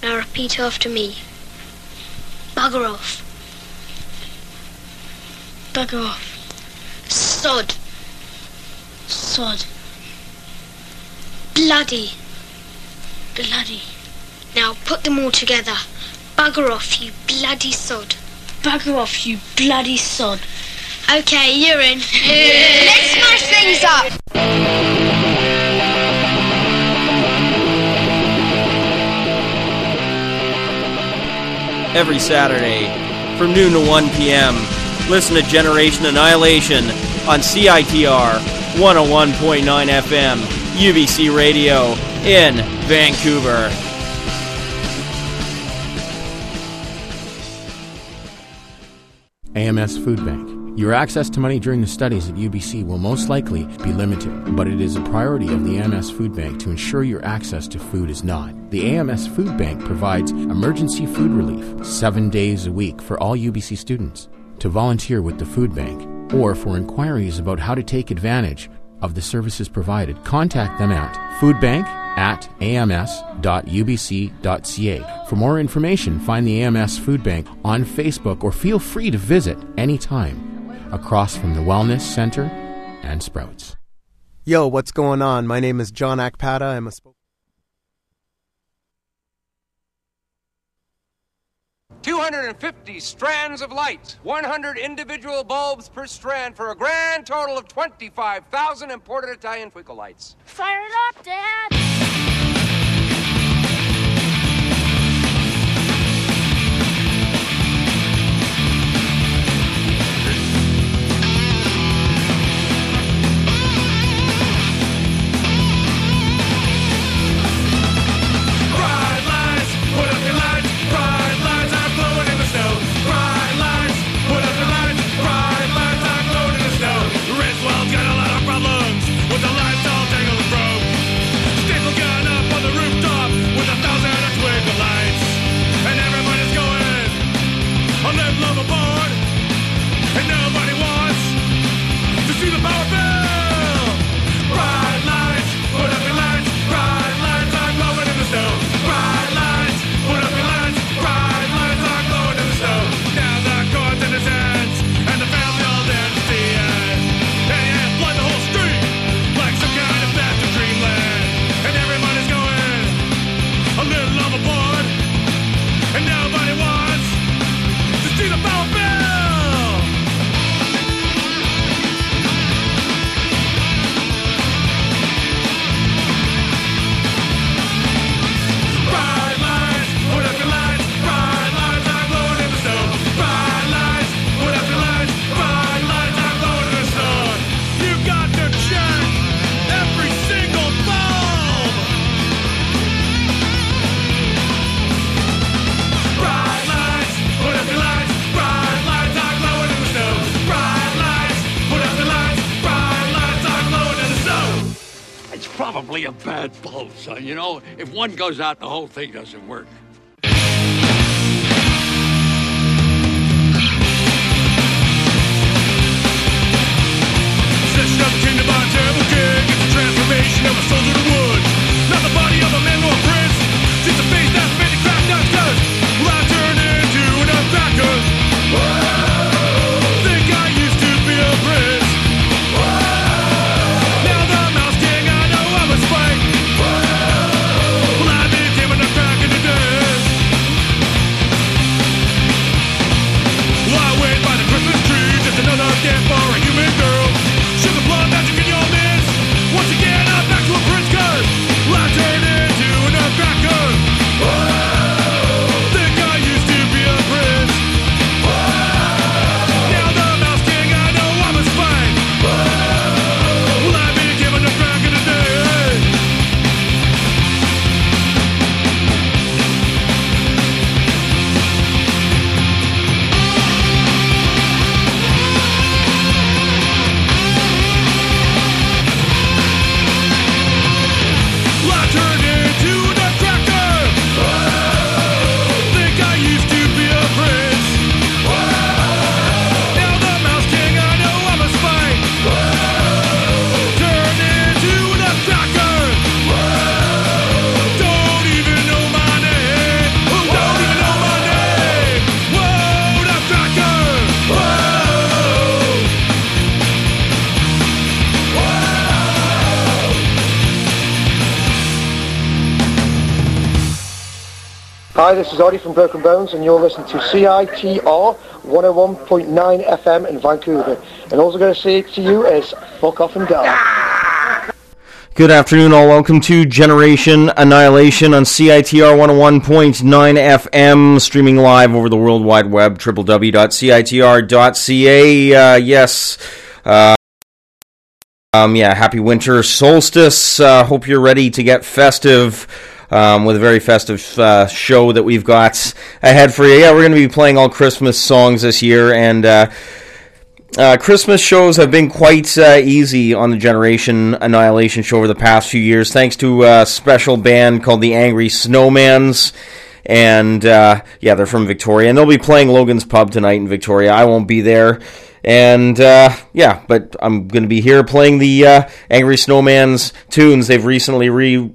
Now repeat after me. Bugger off. Bugger off. Sod. Sod. Bloody. Bloody. Now put them all together. Bugger off, you bloody sod. Bugger off, you bloody sod. Okay, you're in. Let's smash things up! Every Saturday from noon to 1 p.m. Listen to Generation Annihilation on CITR 101.9 FM, UBC Radio in Vancouver. AMS Food Bank. Your access to money during the studies at UBC will most likely be limited, but it is a priority of the AMS Food Bank to ensure your access to food is not. The AMS Food Bank provides emergency food relief 7 days a week for all UBC students. To volunteer with the food bank or for inquiries about how to take advantage of the services provided, contact them at foodbank@ams.ubc.ca. For more information, find the AMS Food Bank on Facebook or feel free to visit anytime across from the Wellness Center and Sprouts. Yo, what's going on? My name is John Akpata. I'm a 250 strands of light, 100 individual bulbs per strand for a grand total of 25,000 imported Italian twinkle lights. Fire it up, Dad! Probably a bad bulb, son. You know, if one goes out, the whole thing doesn't work. Session of the kingdom by a terrible king. It's a transformation of a soldier to wood. Not the body of a man nor a prince. Just a face that's made to crack down cuts. Will I turn into an unpacker? Think I used to be a prince. Now the mouse king, I know I must fight. Well, I became an unpacker to dance. Well, I wait by the Christmas tree. Just another gift for a human girl. Sugar blood magic in your midst. Once again, I'm back to a prince curse. Well, I turn in. Hi, this is Audie from Broken Bones, and you're listening to CITR 101.9 FM in Vancouver. And all I'm going to say to you is, fuck off and die. Good afternoon, all. Welcome to Generation Annihilation on CITR 101.9 FM, streaming live over the World Wide Web, www.citr.ca. Happy winter solstice. Hope you're ready to get festive. With a very festive show that we've got ahead for you. Yeah, we're going to be playing all Christmas songs this year, and Christmas shows have been quite easy on the Generation Annihilation show over the past few years, thanks to a special band called the Angry Snowmans, and they're from Victoria, and they'll be playing Logan's Pub tonight in Victoria. I won't be there. And, but I'm going to be here playing the Angry Snowman's tunes. They've recently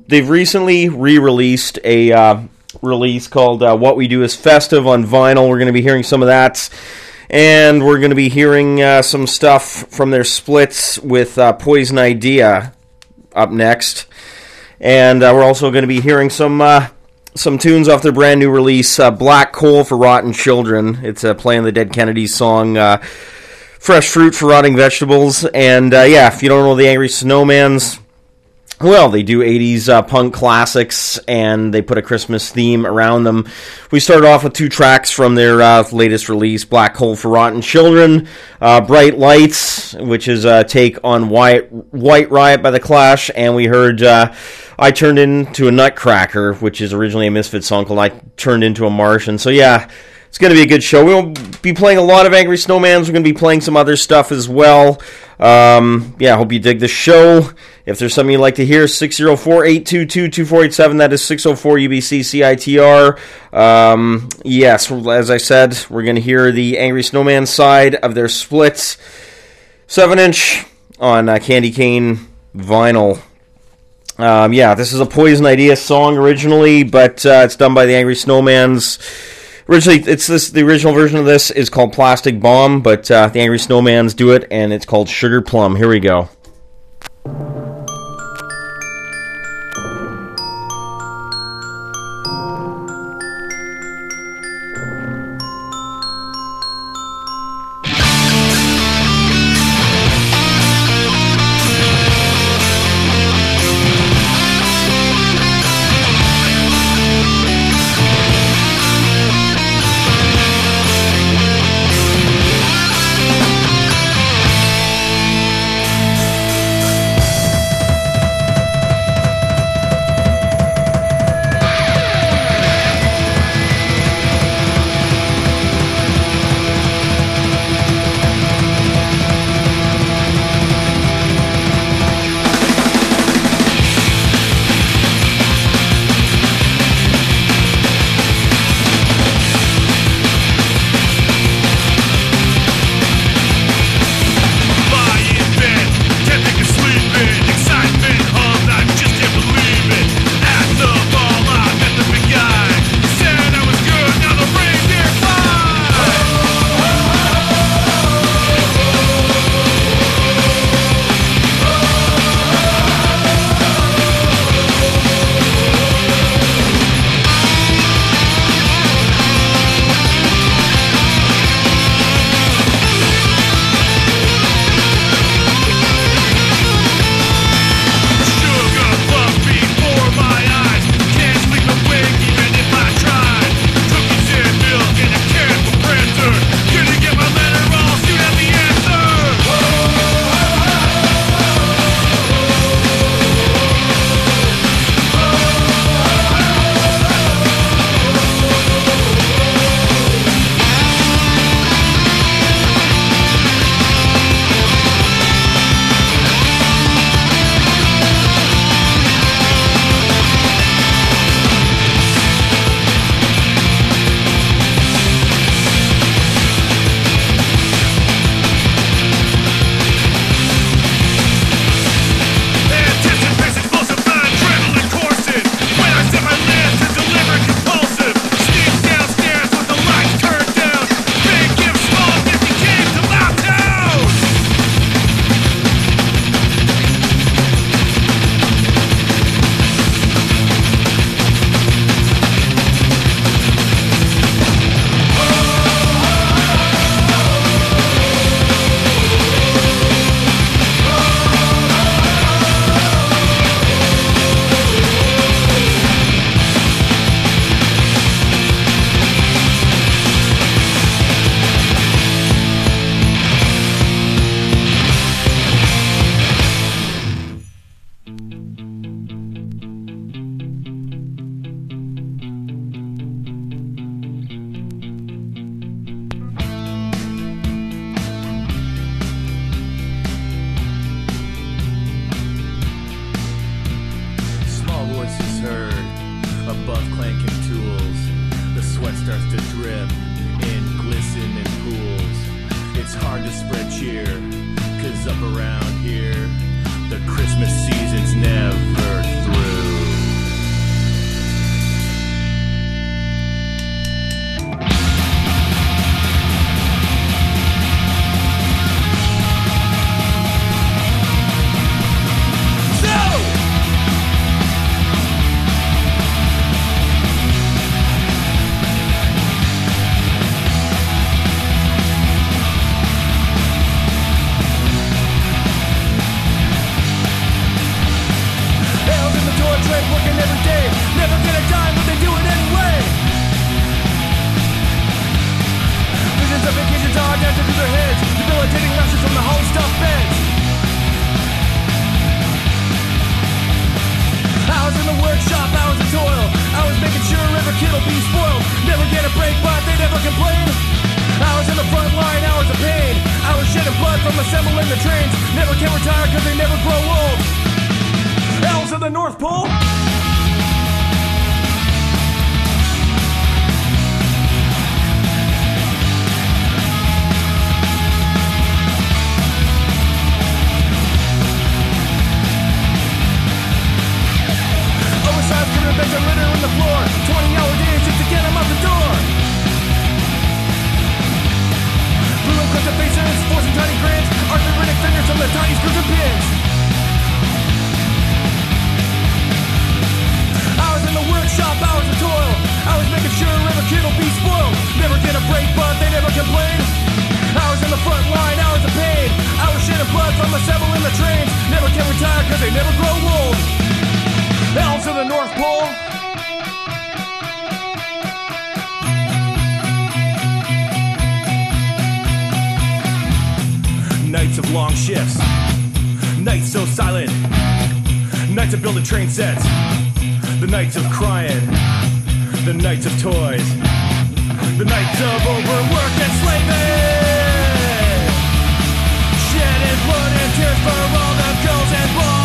re-released a release called What We Do Is Festive on vinyl. We're going to be hearing some of that. And we're going to be hearing some stuff from their splits with Poison Idea up next. And we're also going to be hearing some tunes off their brand new release, Black Coal for Rotten Children. It's playing the Dead Kennedys song, Fresh Fruit for Rotting Vegetables, and if you don't know the Angry Snowmans, well, they do 80s punk classics, and they put a Christmas theme around them. We started off with two tracks from their latest release, Black Coal for Rotten Children, Bright Lights, which is a take on White Riot by The Clash, and we heard I Turned Into a Nutcracker, which is originally a Misfits song called I Turned Into a Martian. So yeah, it's going to be a good show. We'll be playing a lot of Angry Snowmans. We're going to be playing some other stuff as well. I hope you dig the show. If there's something you'd like to hear, 604-822-2487. That is 604-UBC-CITR. Yes, as I said, we're going to hear the Angry Snowman side of their splits. 7-inch on Candy Cane vinyl. This is a Poison Idea song originally, but it's done by the Angry Snowmans. Originally, the original version of this is called Plastic Bomb, but the Angry Snowmans do it, and it's called Sugar Plum. Here we go. above clanking tools. The sweat starts to drip in glistening pools. It's hard to spread cheer, 'cause up around here, the Christmas season's never through. Working every day, never get a dime, but they do it anyway. Visions of vacations are dancing through their heads, debilitating lashes from the whole stuffed beds. Hours in the workshop, hours of toil, hours making sure every kid will be spoiled. Never get a break, but they never complain. Hours in the front line, hours of pain, hours shedding blood from assembling the trains. Never can retire 'cause they never grow old. Elves of the North Pole. Oversized criminal beds are litter on the floor. 20-hour days just to get them out the door. Blue and crimson faces, forcing tiny grins. Arthritic fingers from the tiny screws and pins. Hours in the workshop, hours of toil, hours making sure every kid will be spoiled. Never get a break, but they never complain. Hours in the front line, hours of pain, hours shedding blood from assembling the trains. Never can retire 'cause they never grow old. Elves of the North Pole. Nights of long shifts, nights so silent, nights of building train sets, the nights of crying, the nights of toys, the nights of overwork and slaving, shedding blood and tears for all the girls and boys.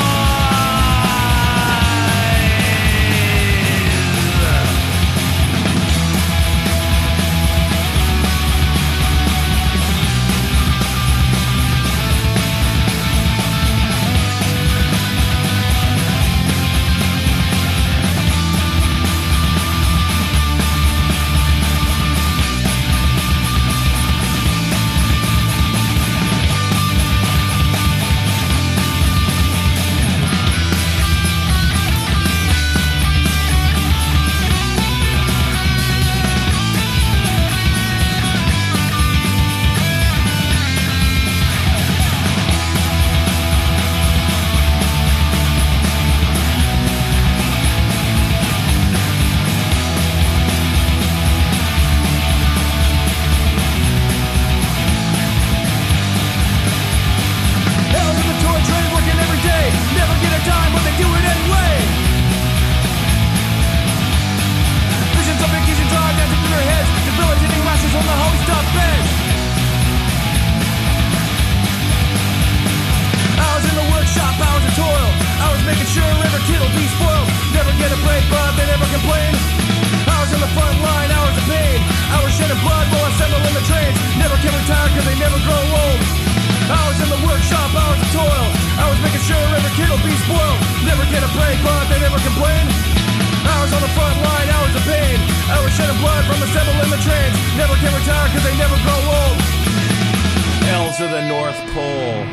To the North Pole.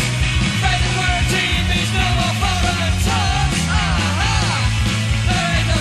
There ain't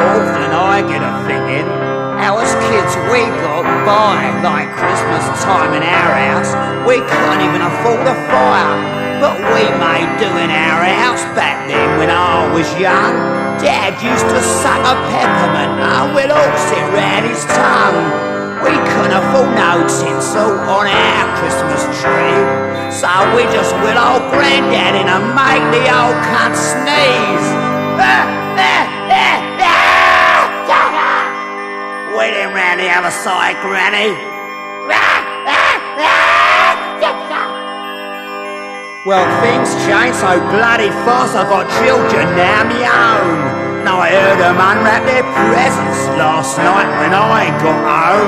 off and I get a thinking, how as kids we got by like Christmas time in our house. We couldn't even afford a fire, but we made do in our house back then when I was young. Dad used to suck a peppermint and we'd all sit round his tongue. We couldn't afford no tinsel on our Christmas tree, so we just went old Grandad in and made the old cunt sneeze. Wait in round the other side, Granny. Well, things change so bloody fast. I've got children now, me own. Now I heard them unwrap their presents last night when I got home.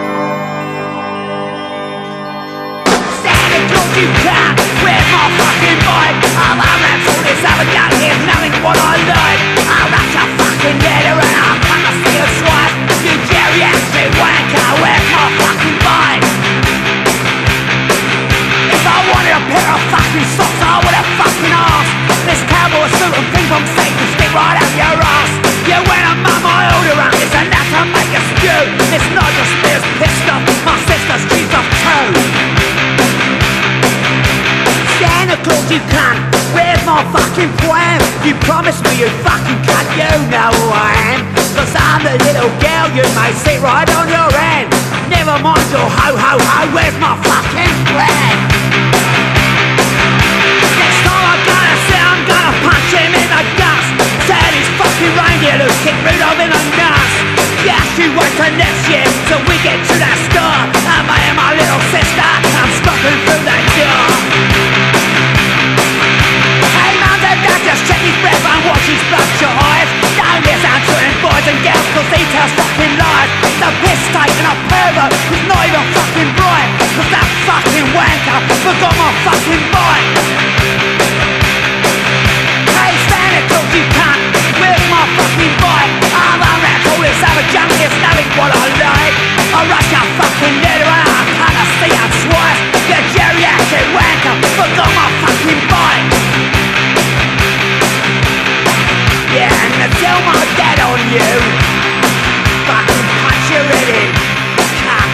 Santa Claus, you can't. Where's my fucking bike? I've unwrapped all this other junk. Here's nothing what I like. I'll wrap your fucking letter and I'll come and see a swipe. You geriatric wanker, where's my fucking bike? If I wanted a pair of fucking socks, I would have fucking asked. This cowboy suit and ping-pong steak can stick right up your ass. You went and mum, I order up this and that to make a stew. It's not just me who's pissed off, my sister's cheesed off too. Santa Claus, you cunt, where's my fucking plan? You promised me you'd fucking cut, you know who I am. Cause I'm the little girl you may sit right on your hand. Never mind your ho-ho-ho, where's my fucking plan? Next time I'm gonna say I'm gonna punch him in the guts. Santa's fucking reindeer who kicked Rudolph in the nuts. Yes, you wait till next year till we get to that store. And me and my little sister come stalking through that door. Hey mum and dad, just check his breath and watch his bloodshot eyes. Don't listen to him boys and girls cause he tells fucking lies. He's a piss taking a pervert who's not even fucking bright. Cause that fucking wanker forgot my fucking bike. Hey Santa Claus, you cunt, where's my fucking bike? I've unwrapped all this other junk, it's nothing what I like. I rush your fucking letter and I can't see you twice. You geriatric wanker forgot my fucking bike. Yeah, and to tell my dad on you, fucking punch your head in, cunt.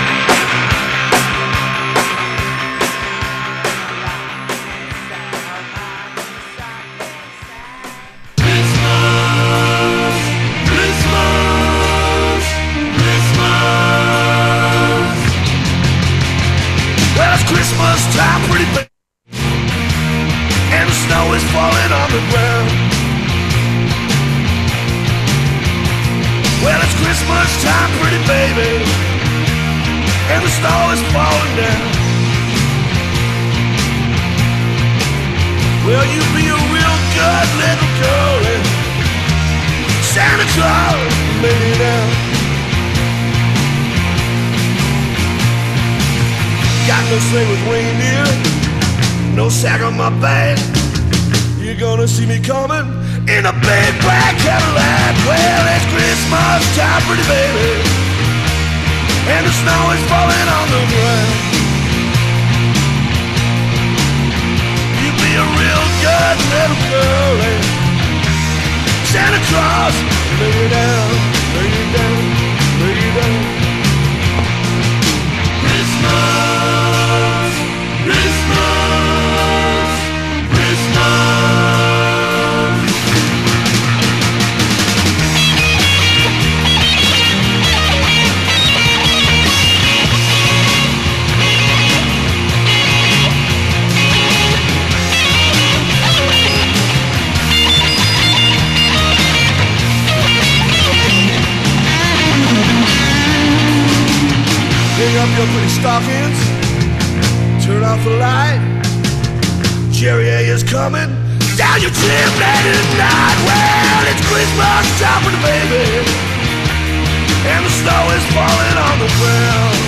Well, it's Christmas time, pretty baby, and the snow is falling on the ground. Well, it's Christmas time, pretty baby, and the snow is falling down. Well, you be a real good little girl and Santa Claus made it out. Got no sleigh with reindeer, no sack on my back. You're gonna see me coming in a big black Cadillac. Well, it's Christmas time, pretty baby, and the snow is falling on the ground. You be a real good little girl and Santa Claus lay you down, lay you down, lay you down. Christmas, Christmas, Christmas. Hang up your pretty stockings, turn off the light. Jerry A is coming down your chimney tonight. Well, it's Christmas time for the baby, and the snow is falling on the ground.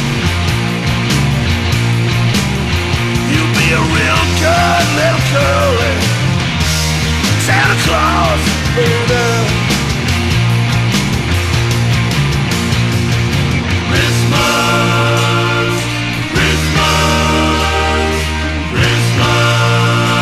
You be a real good little girl and Santa Claus lay you down. Christmas, Christmas,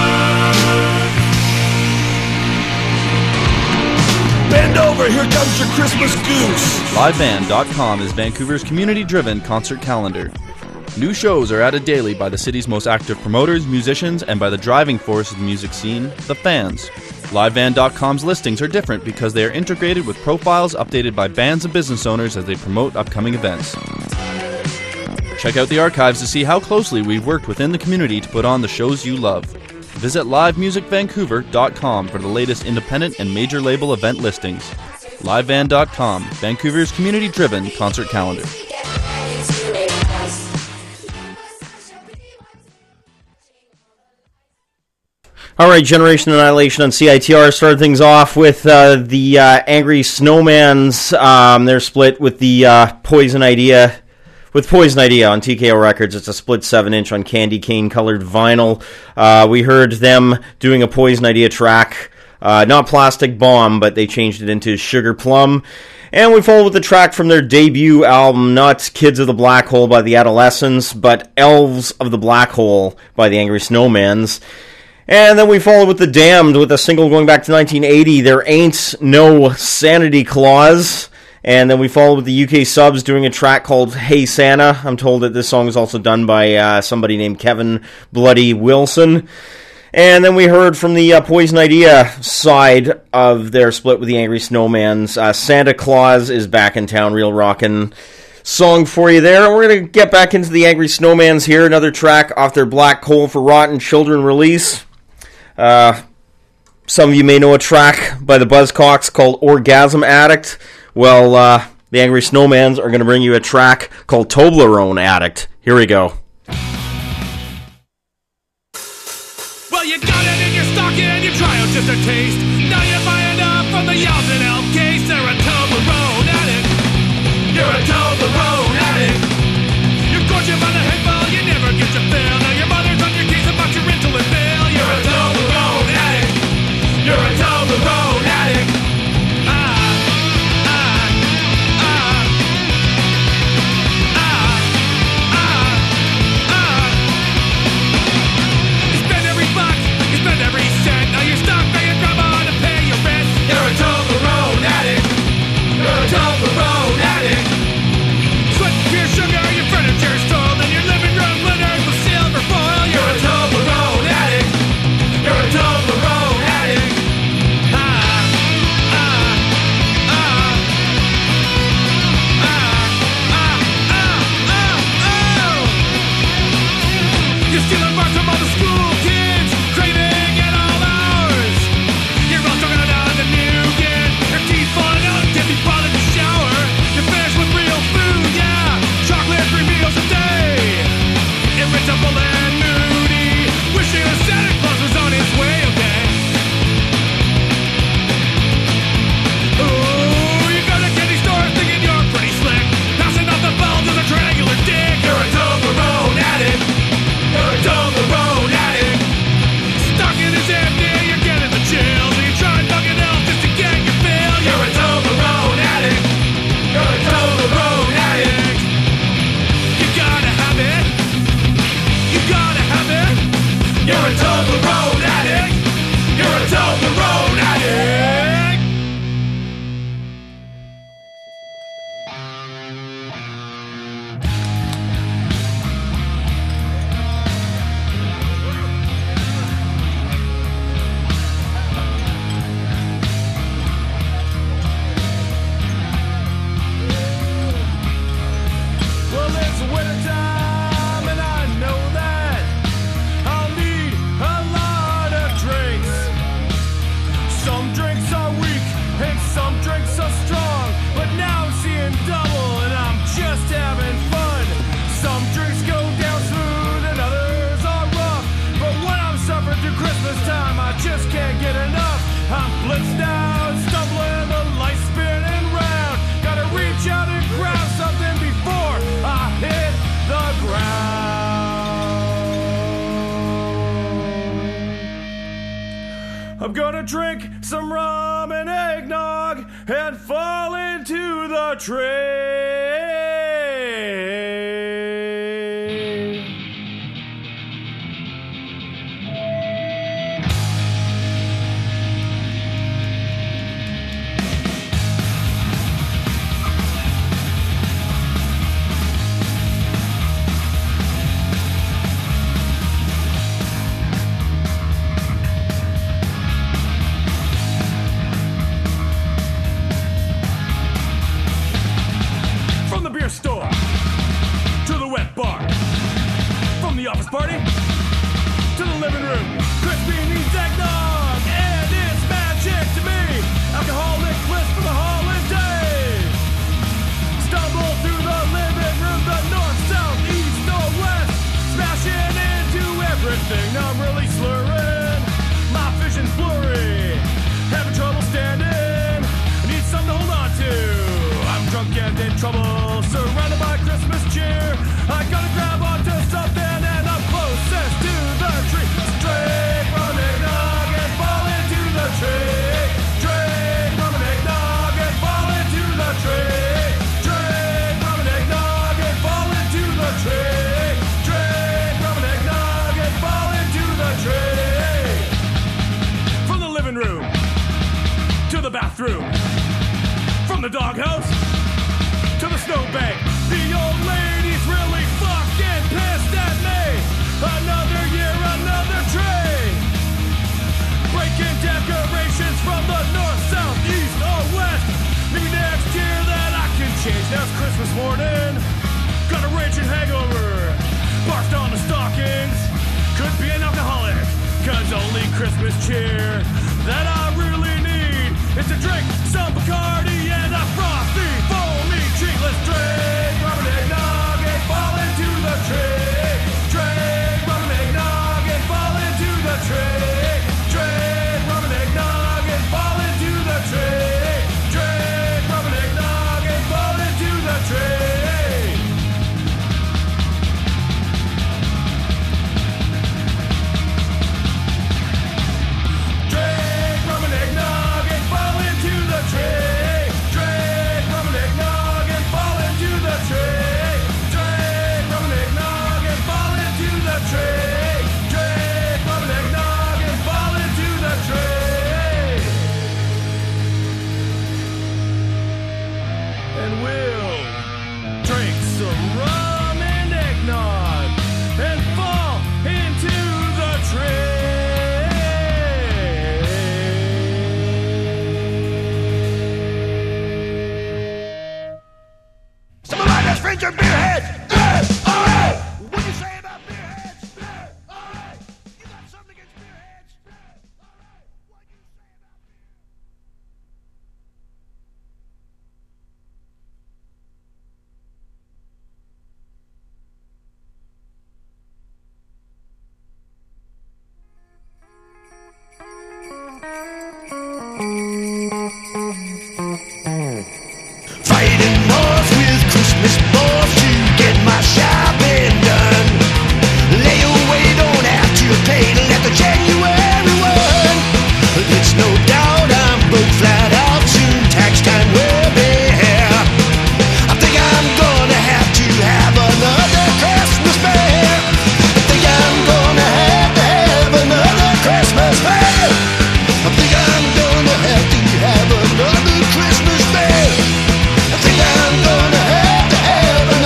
Christmas. Bend over, here comes your Christmas goose. Liveband.com is Vancouver's community-driven concert calendar. New shows are added daily by the city's most active promoters, musicians, and by the driving force of the music scene, the fans. Liveband.com's listings are different because they are integrated with profiles updated by bands and business owners as they promote upcoming events. Check out the archives to see how closely we've worked within the community to put on the shows you love. Visit livemusicvancouver.com for the latest independent and major label event listings. Liveband.com, Vancouver's community-driven concert calendar. All right, Generation Annihilation on CITR started things off with the Angry Snowmans. They're split with the Poison Idea. With Poison Idea on TKO Records. It's a split 7-inch on candy cane colored vinyl. We heard them doing a Poison Idea track, not Plastic Bomb, but they changed it into Sugar Plum. And we followed with the track from their debut album, not Kids of the Black Hole by the Adolescents, but Elves of the Black Hole by the Angry Snowmans. And then we followed with The Damned with a single going back to 1980, There Ain't No Sanity Clause. And then we followed with the UK Subs doing a track called Hey Santa. I'm told that this song is also done by somebody named Kevin Bloody Wilson. And then we heard from the Poison Idea side of their split with the Angry Snowmans. Santa Claus is back in town, real rockin' song for you there. And we're going to get back into the Angry Snowmans here. Another track off their Black Coal for Rotten Children release. Some of you may know a track by the Buzzcocks called Orgasm Addict. Well, the Angry Snowmans are going to bring you a track called Toblerone Addict. Here we go. Well, you got it in your stocking and you try out just a taste. Now you're buying up from the Yells and Elm case. They're a Toblerone addict. You're a Toblerone addict. You're gorgeous on a handball, you never get your fill. Now your mother's on your case about your insulin bill. You're a Toblerone addict. You're a Toblerone addict. I'm gonna drink some rum and eggnog and fall into the train. party to the living room. Crispy needs eggnog, and it's magic to me. Alcoholic bliss for the holidays. Stumble through the living room, the north, south, east, or west, smashing into everything. I'm really slurring, my vision's blurry, having trouble standing. I need something to hold on to. I'm drunk and in trouble, surrounded by Christmas cheer. I gotta grab onto something, and I'm closest to the tree. Drink rum and eggnog and fall into the tree. Drink rum and eggnog and fall into the tree. Drink rum and eggnog and fall into the tree. Drink rum and eggnog and fall into the tree. From the living room to the bathroom, from the doghouse to the snowbank. The old lady's really fucking pissed at me. Another year, another tree. Breaking decorations from the north, south, east, or west. Maybe next year that I can change. Now it's Christmas morning, got a raging hangover. Barfed on the stockings, could be an alcoholic, cause only Christmas cheer that I really need is to drink some Bacardi and a frothy, foamy tree. Let's drink rum and eggnog and fall into the tree. Drink rum and eggnog and fall into the tree. Drink rum and eggnog and fall into the tree. Drink rum and eggnog and fall into the tree. Drink rum and eggnog and fall into the tree. Drink rum and eggnog and fall into the tree. Drink rum and eggnog and fall into the tree. Drink rum and eggnog and fall into the tree. And we'll drink some rum and eggnog and fall into the tree. Some of my best friends are beerheads. Alright! What do you say about beerheads? Alright! You got something against beerheads? Alright! What do you say about Fighting wars with Christmas balls to get my shopping done. Layaway don't have to pay till after January 1. It's no doubt I'm broke flat out, soon tax time will be here. I think I'm gonna have another Christmas fair. I think I'm gonna have another Christmas fair. I think I'm gonna have another Christmas fair. I think I'm gonna have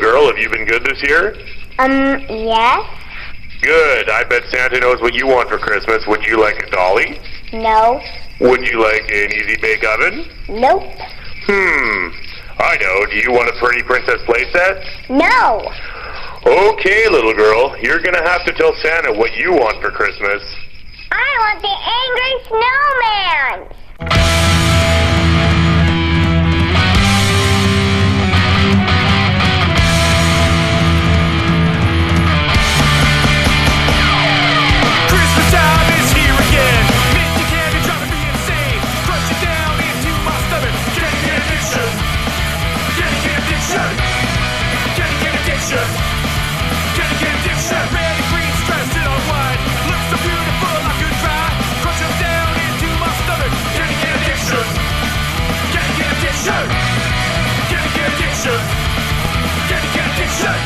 girl. Have you been good this year? Yes. Good. I bet Santa knows what you want for Christmas. Would you like a dolly? No. Would you like an easy bake oven? Nope. I know. Do you want a pretty princess playset? No. Okay, little girl. You're gonna have to tell Santa what you want for Christmas. I want the Angry Snowman. Christmas time is here again. Misty candy driving me insane. Crush it down into my stomach. Getting an addiction. Getting an addiction. Getting an addiction. Getting an addiction. Red and green stressed in all white. Looks so beautiful I could cry. Crush it down into my stomach. Getting an addiction. Getting an addiction. Getting an addiction. Getting an addiction.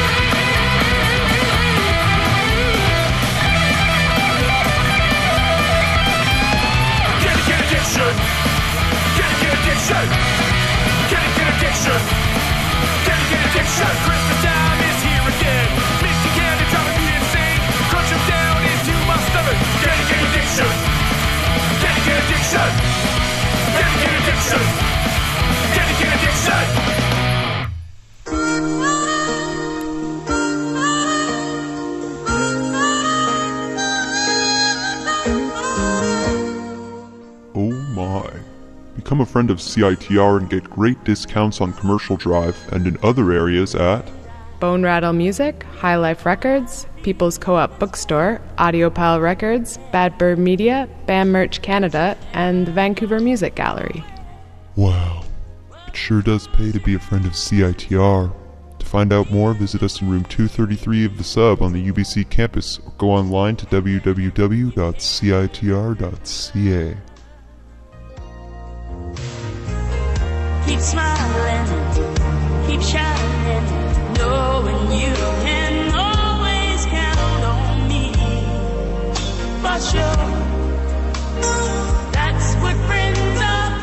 Addiction. Christmas time is here again. Misty candy driving me insane. Crunch them down into my stomach. Getting an addiction. Getting an addiction. Getting an addiction. Getting an addiction. Oh my. Become a friend of CITR and get great discounts on Commercial Drive and in other areas at Bone Rattle Music, High Life Records, People's Co-op Bookstore, Audiopile Records, Bad Bird Media, BAM Merch Canada, and the Vancouver Music Gallery. Wow. It sure does pay to be a friend of CITR. To find out more, visit us in room 233 of the Sub on the UBC campus or go online to www.citr.ca. Keep smiling, keep shining, knowing you can always count on me. For sure, that's what friends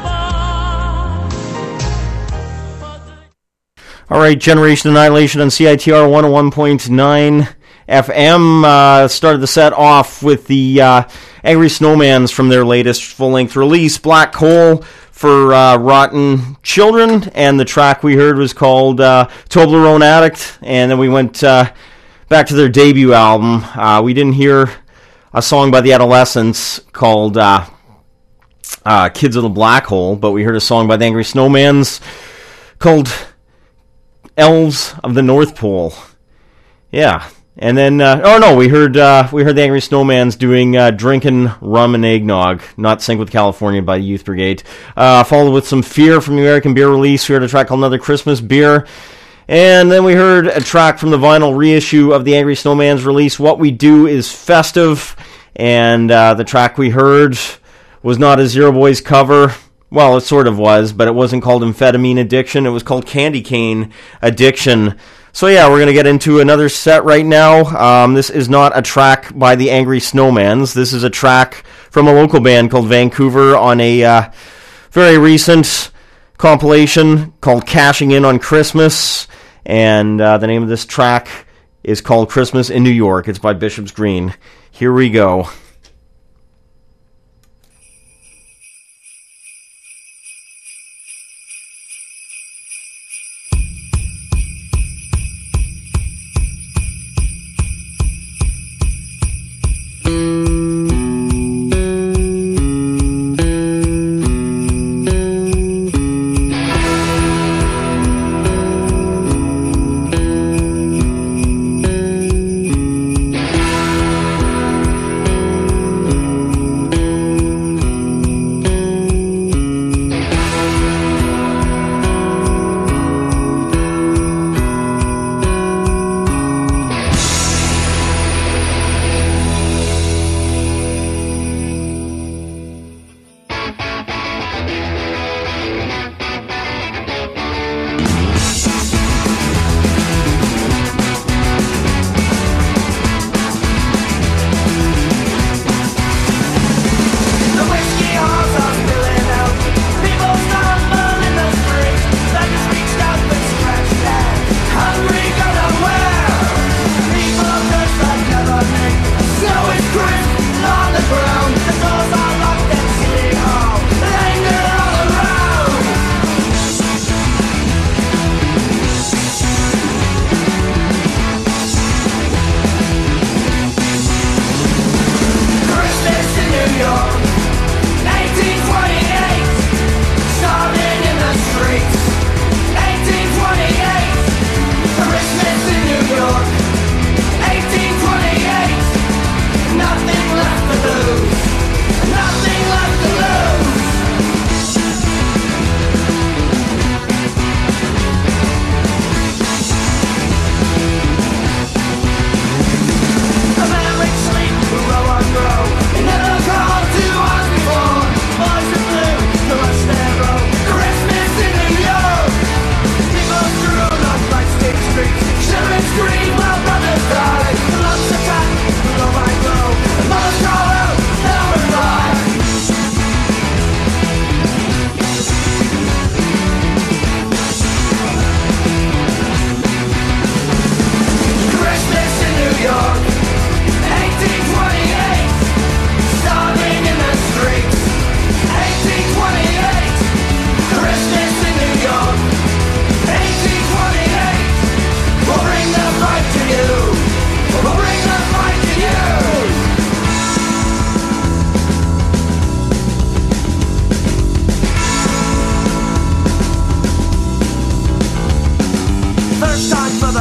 are for. All right, Generation Annihilation on CITR 101.9 FM. Started the set off with the Angry Snowmans from their latest full-length release, Black Hole, for Rotten Children, and the track we heard was called Toblerone Addict, and then we went back to their debut album. We didn't hear a song by the Adolescents called Kids of the Black Hole, but we heard a song by the Angry Snowmans called Elves of the North Pole. Yeah. And then, we heard the Angry Snowmans doing Drinkin' Rum and Eggnog, Not Sync with California by Youth Brigade. Followed with some Fear from the American Beer release. We heard a track called Another Christmas Beer. And then we heard a track from the vinyl reissue of the Angry Snowmans release, What We Do Is Festive. And the track we heard was not a Zero Boys cover. Well, it sort of was, but it wasn't called Amphetamine Addiction. It was called Candy Cane Addiction. So yeah, we're going to get into another set right now. This is not a track by the Angry Snowmans. This is a track from a local band called Vancouver on a very recent compilation called Cashing In on Christmas. And the name of this track is called Christmas in New York. It's by Bishop's Green. Here we go.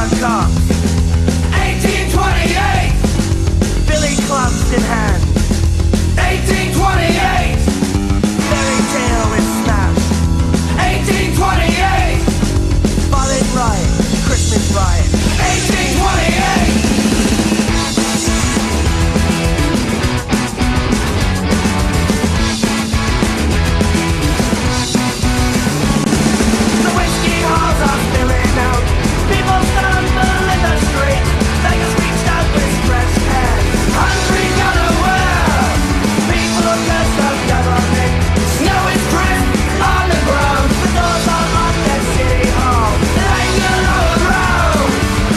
handcuffs. 1828, Billy clubs in hand. 1828, fairy tale is smashed. 1828, Violent riot, Christmas riot. 1828. The whiskey halls are spilling out. People stumble in the street. Beggars reached out with stretched hands. Hungry unaware. People are dressed up government. Snow is drift on the ground. The doors are locked at City Hall. Linger all around.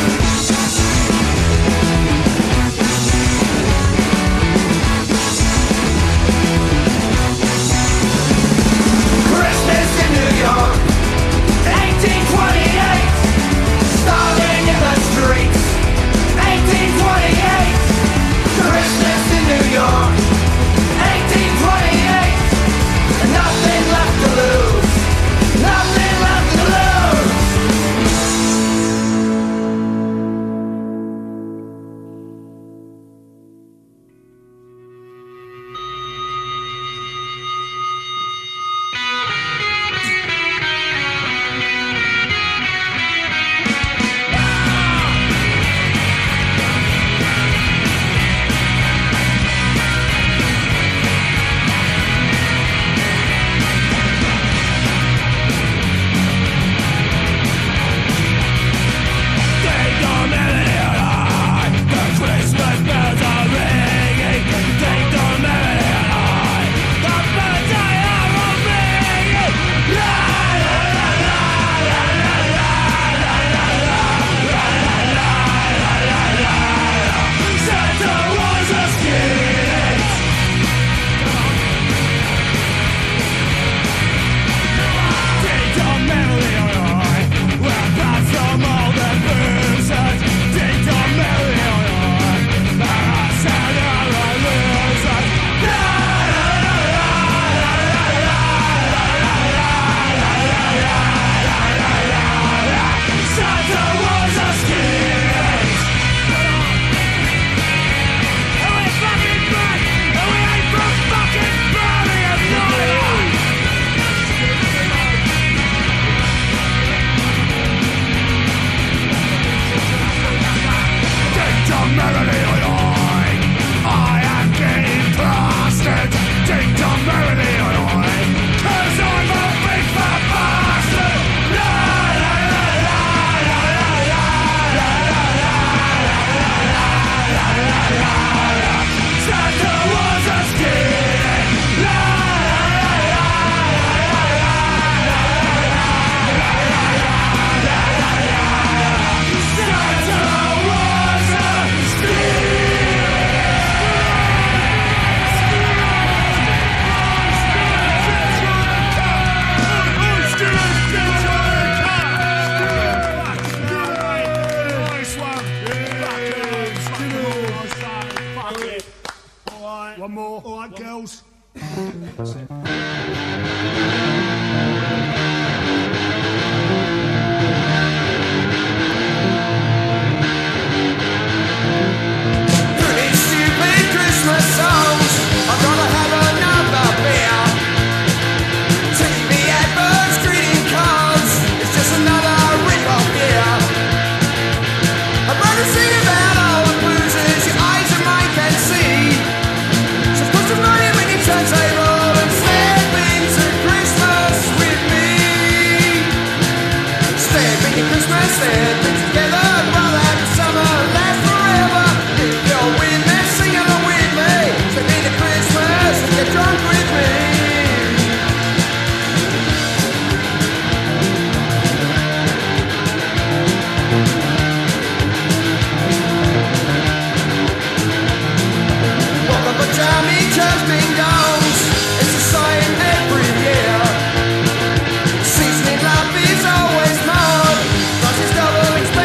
Christmas in New York. 1828, starving in the streets. 1828, Christmas in New York. 1828, nothing left to lose. Nothing left to lose. One more. All right, girls. That's it. Seasoning love is always more. Cause it's double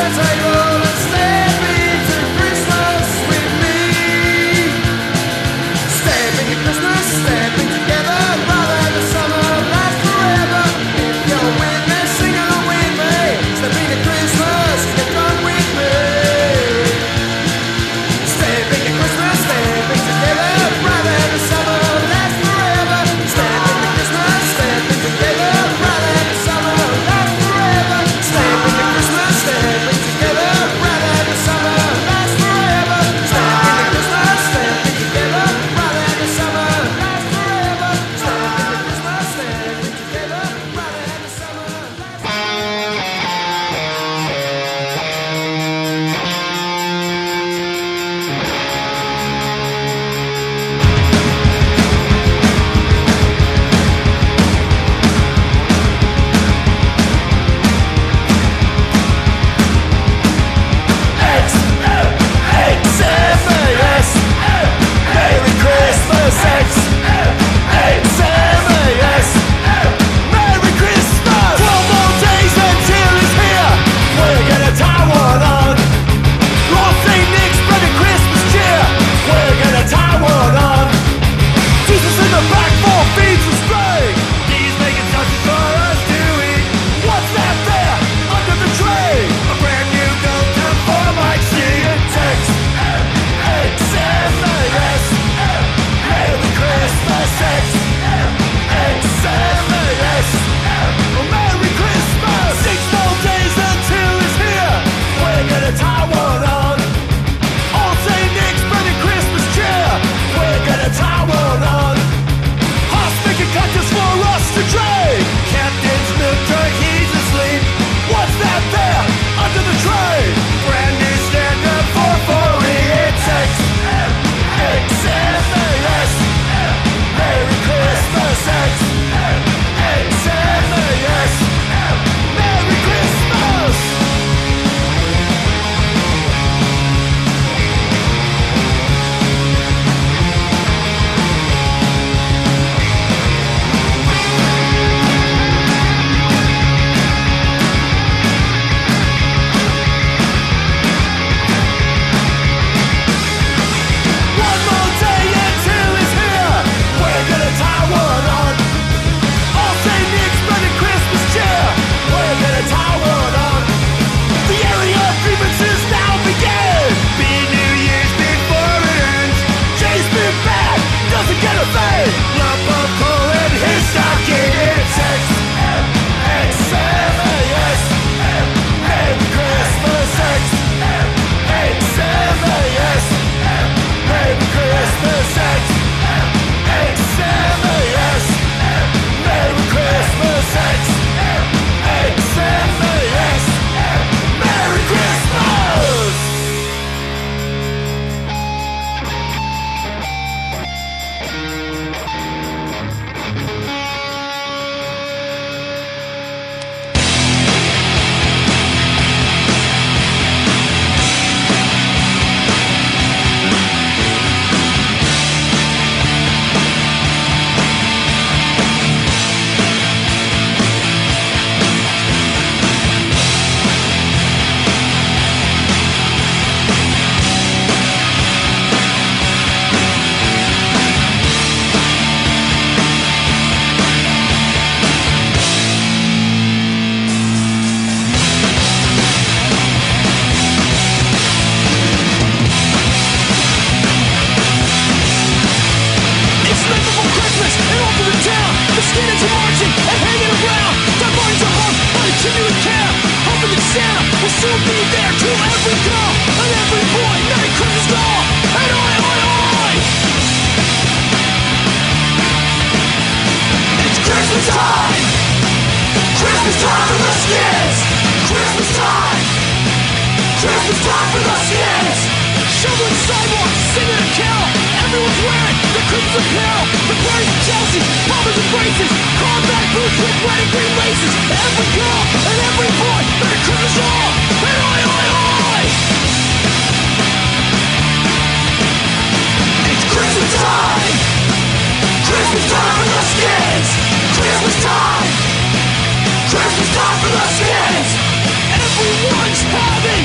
Everyone's having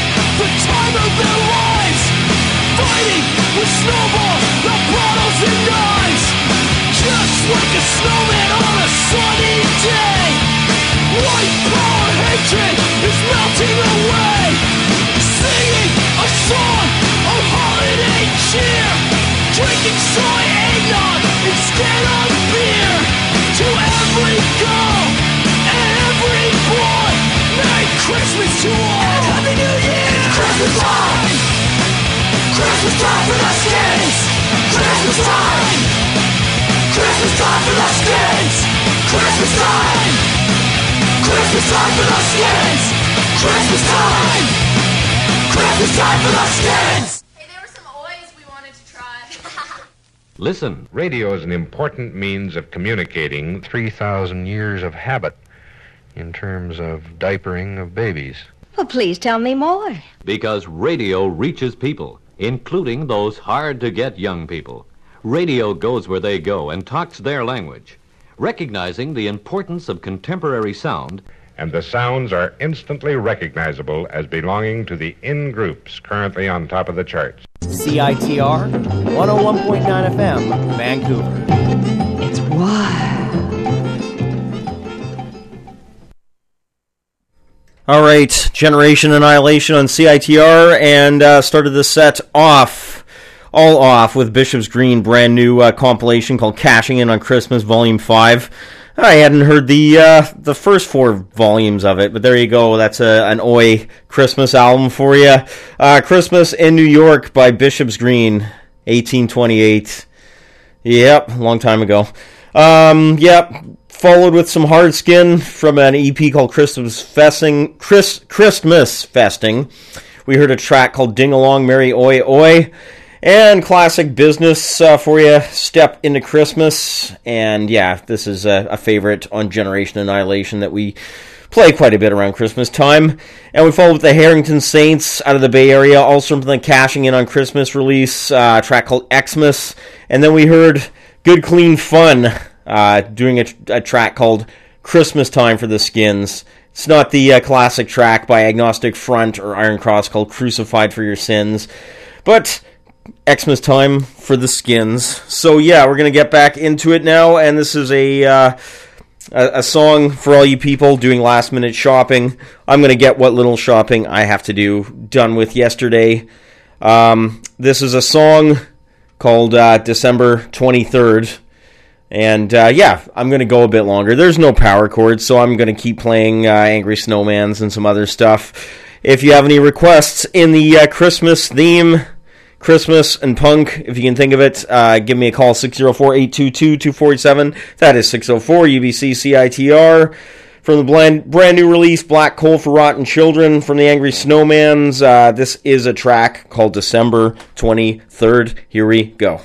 Christmas time! Christmas time for the skins! Christmas time! Christmas time for the skins! Christmas time! Christmas time for the skins! Christmas time! Christmas time for the skins! Hey, there were some Oys we wanted to try. Listen, radio is an important means of communicating 3,000 years of habit in terms of diapering of babies. Well, please tell me more. Because radio reaches people, including those hard-to-get young people. Radio goes where they go and talks their language, recognizing the importance of contemporary sound. And the sounds are instantly recognizable as belonging to the in-groups currently on top of the charts. CITR 101.9 FM, Vancouver. It's wild. All right, Generation Annihilation on CITR, and started the set off with Bishop's Green, brand new compilation called Cashing In on Christmas, Volume 5. I hadn't heard the first 4 volumes of it, but there you go. That's an Oi Christmas album for you. Christmas in New York by Bishop's Green, 1828. Yep, long time ago. Yep. Followed with some Hard Skin from an EP called Christmas Festing. We heard a track called Ding Along Merry Oi Oi. And classic Business for you, Step Into Christmas. And yeah, this is a favorite on Generation Annihilation that we play quite a bit around Christmas time. And we followed with the Harrington Saints out of the Bay Area, also from the Cashing In on Christmas release, a track called Xmas. And then we heard Good Clean Fun doing a track called Christmas Time for the Skins. It's not the classic track by Agnostic Front or Iron Cross called Crucified for Your Sins, but Xmas Time for the Skins. So yeah, we're going to get back into it now, and this is a song for all you people doing last minute shopping. I'm going to get what little shopping I have to do done with yesterday. This is a song called December 23rd. And, yeah, I'm going to go a bit longer. There's no power chords, so I'm going to keep playing Angry Snowmans and some other stuff. If you have any requests in the Christmas theme, Christmas and punk, if you can think of it, give me a call, 604-822-247. That is 604-UBC-CITR. From the brand new release, Black Coal for Rotten Children from the Angry Snowmans. This is a track called December 23rd. Here we go.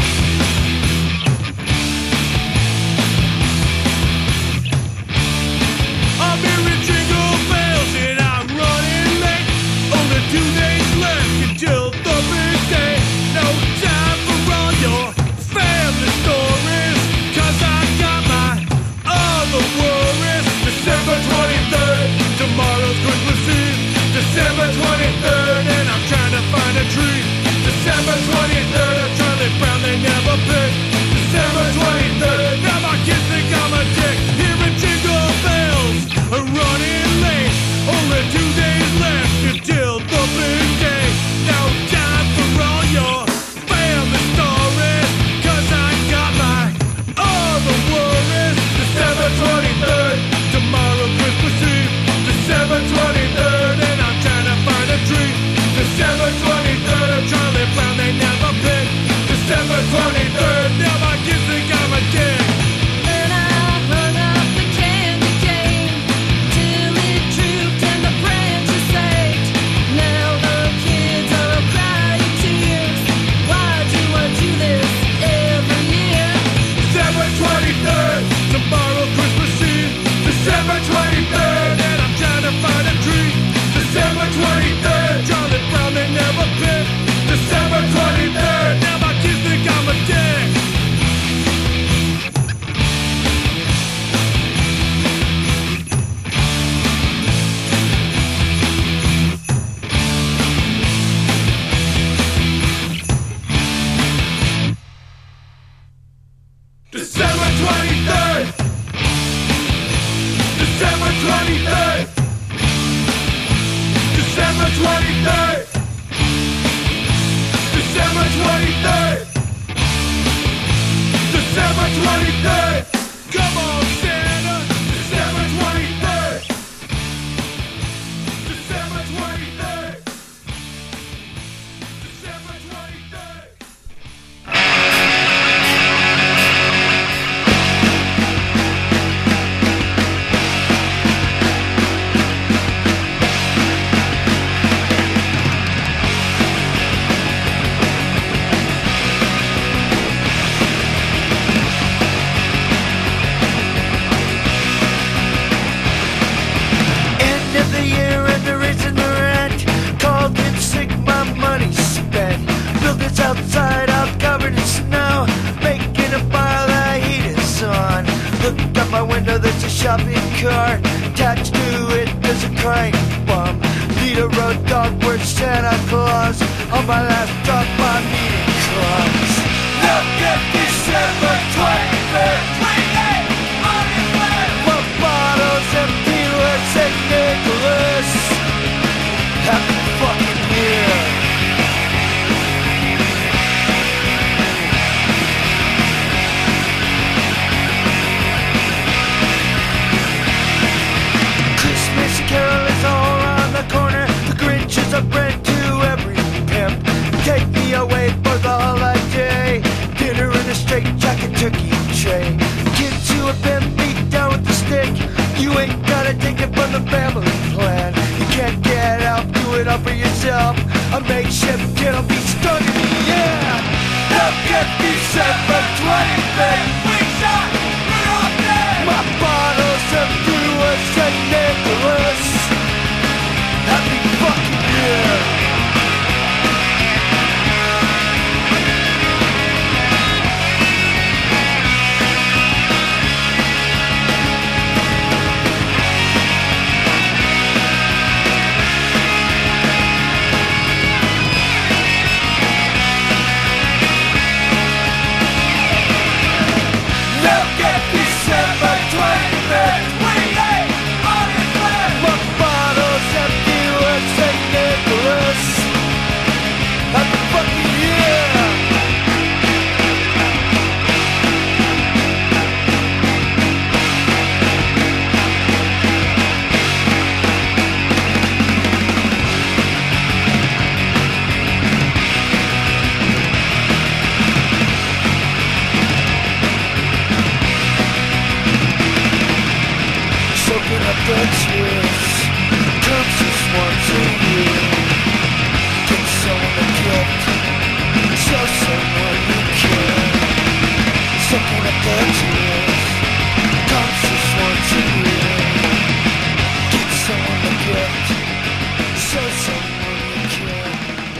December 23rd, Charlie Brown, they never pick. December 23rd, now my kids think I'm a dick. Hearing jingle bells, running late. Only 2 days left until the big day. Now time for all your family stories, 'cause I got my other worries. December 23rd, tomorrow Christmas Eve. December 23rd, and I'm trying to find a tree. December 23rd, Charlie Brown, they never pick. December 23rd, now my kids think I'm a dick. And I hung up the candy cane till it drooped and the branches sagged. Now the kids are crying tears. Why do I do this every year? December 23rd, tomorrow Christmas Eve. December 23rd, and I'm trying to find a tree. December 23rd, Charlie Brown, they never pick. December 23rd, now my kids think I'm a dick. December 23rd, December 23rd, December 23rd, December 23rd, December 23rd. Come on, Santa. December 23rd, December 23rd. shopping cart. Attached to it there's a crank bomb. Need a road dog, where's Santa Claus? On my last drop, I'm eating crumbs. Look at December 25th. My bottle's empty, let's St. Nicholas. Happy fucking year. Christmas Carol is all around the corner. The Grinch is a friend to every pimp. Take me away for the holiday. Dinner in a straight jacket turkey tray. Kids who have been beat down with the stick. You ain't gotta take it from the family plan. You can't get out, do it all for yourself. A makeshift kid'll be stuck in the air. Look at December 25th. We shot Rudolph dead. My bottle's empty with St. Nicholas. Happy fucking year. December 25th, we ain't on it left. My bottle's empty with St. Nicholas. Happy fucking year. Soaking up the tears, comes just once a year. Get someone a gift, show someone you care. Soaking up the tears, comes just once a year. Get someone a gift, show someone you care.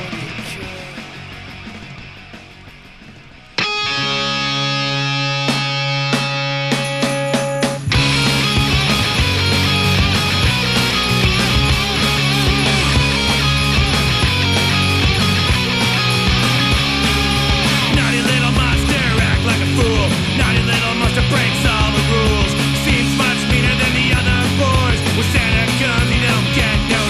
Naughty little monster, act like a fool. Naughty little monster breaks all the rules. Seems much meaner than the other boys. When Santa comes, he don't get no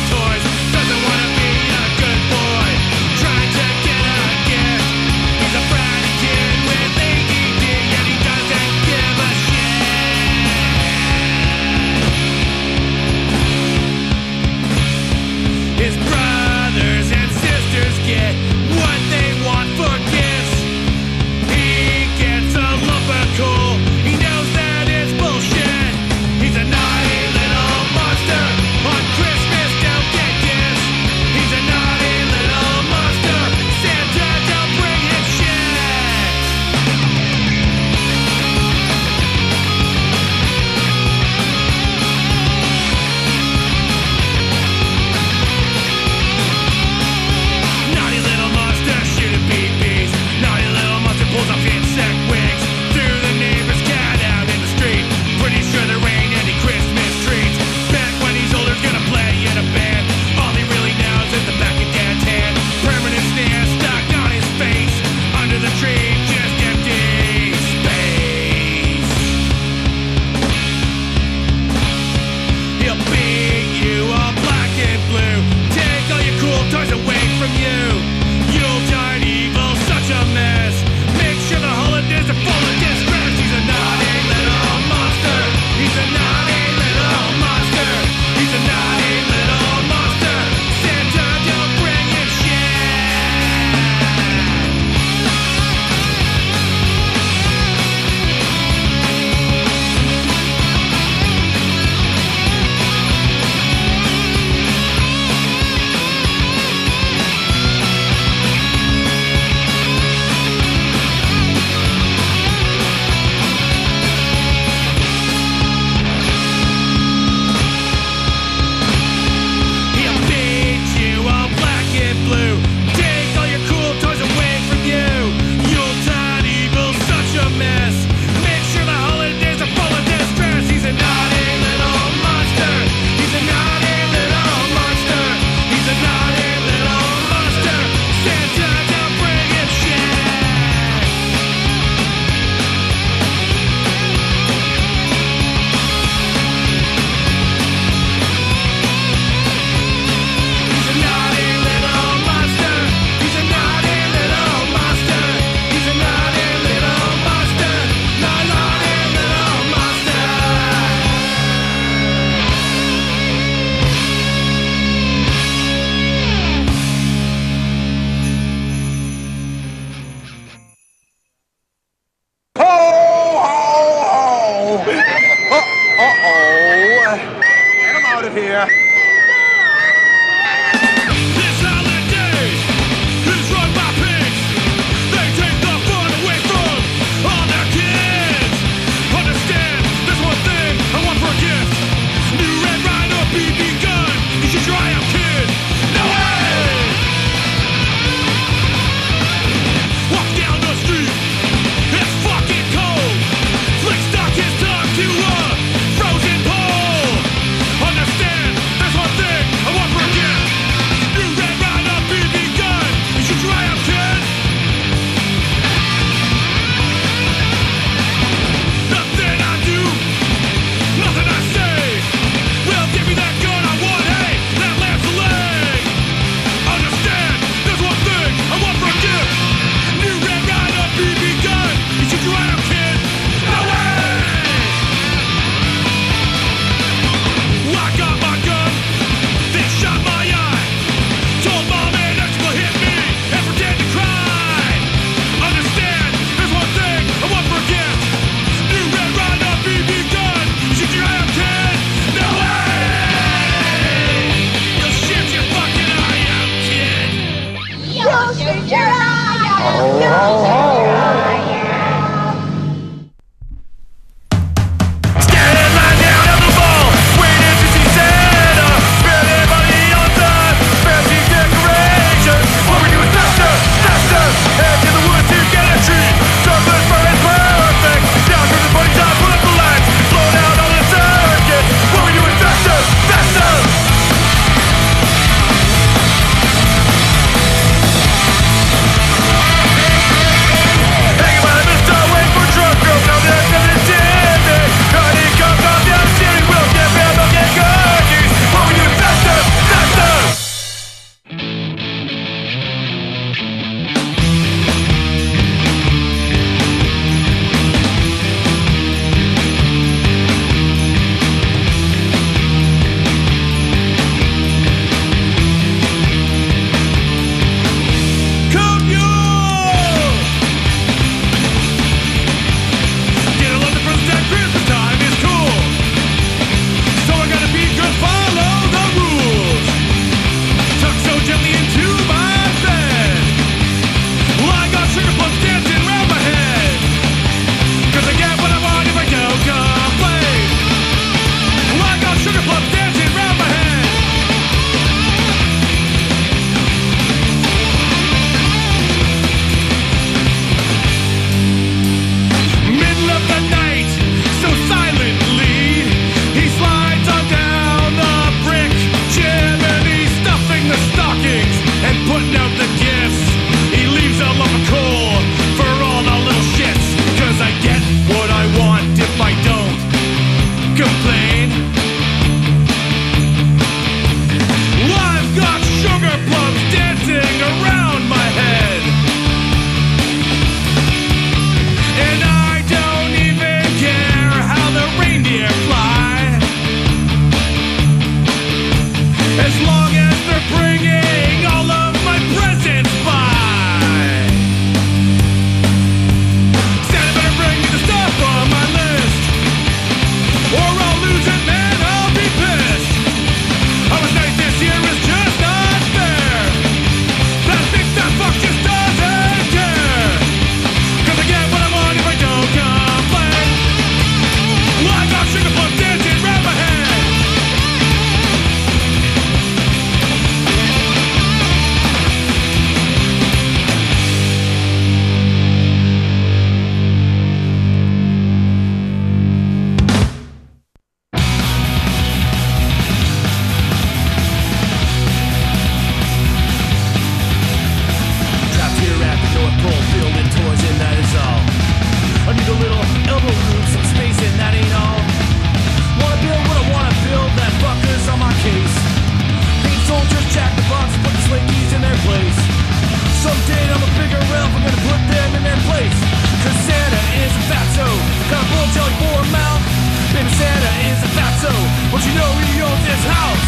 but you know he owns this house.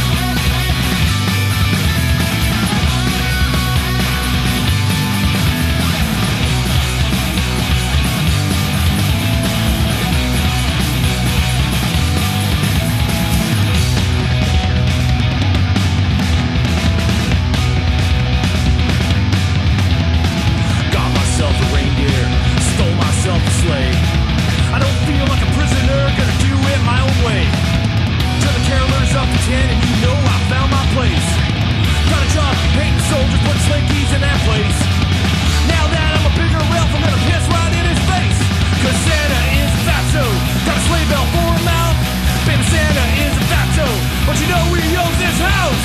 Got myself a reindeer, stole myself a sleigh. I don't feel like a prisoner, gonna do it my own way. Turn the carolers up to 10 and you know I found my place. Got a job painting soldiers, put slinkies in that place. Now that I'm a bigger elf, I'm gonna piss right in his face. Cause Santa is a fatso, got a sleigh bell for a mouth. Baby Santa is a fatso, but you know he owns this house.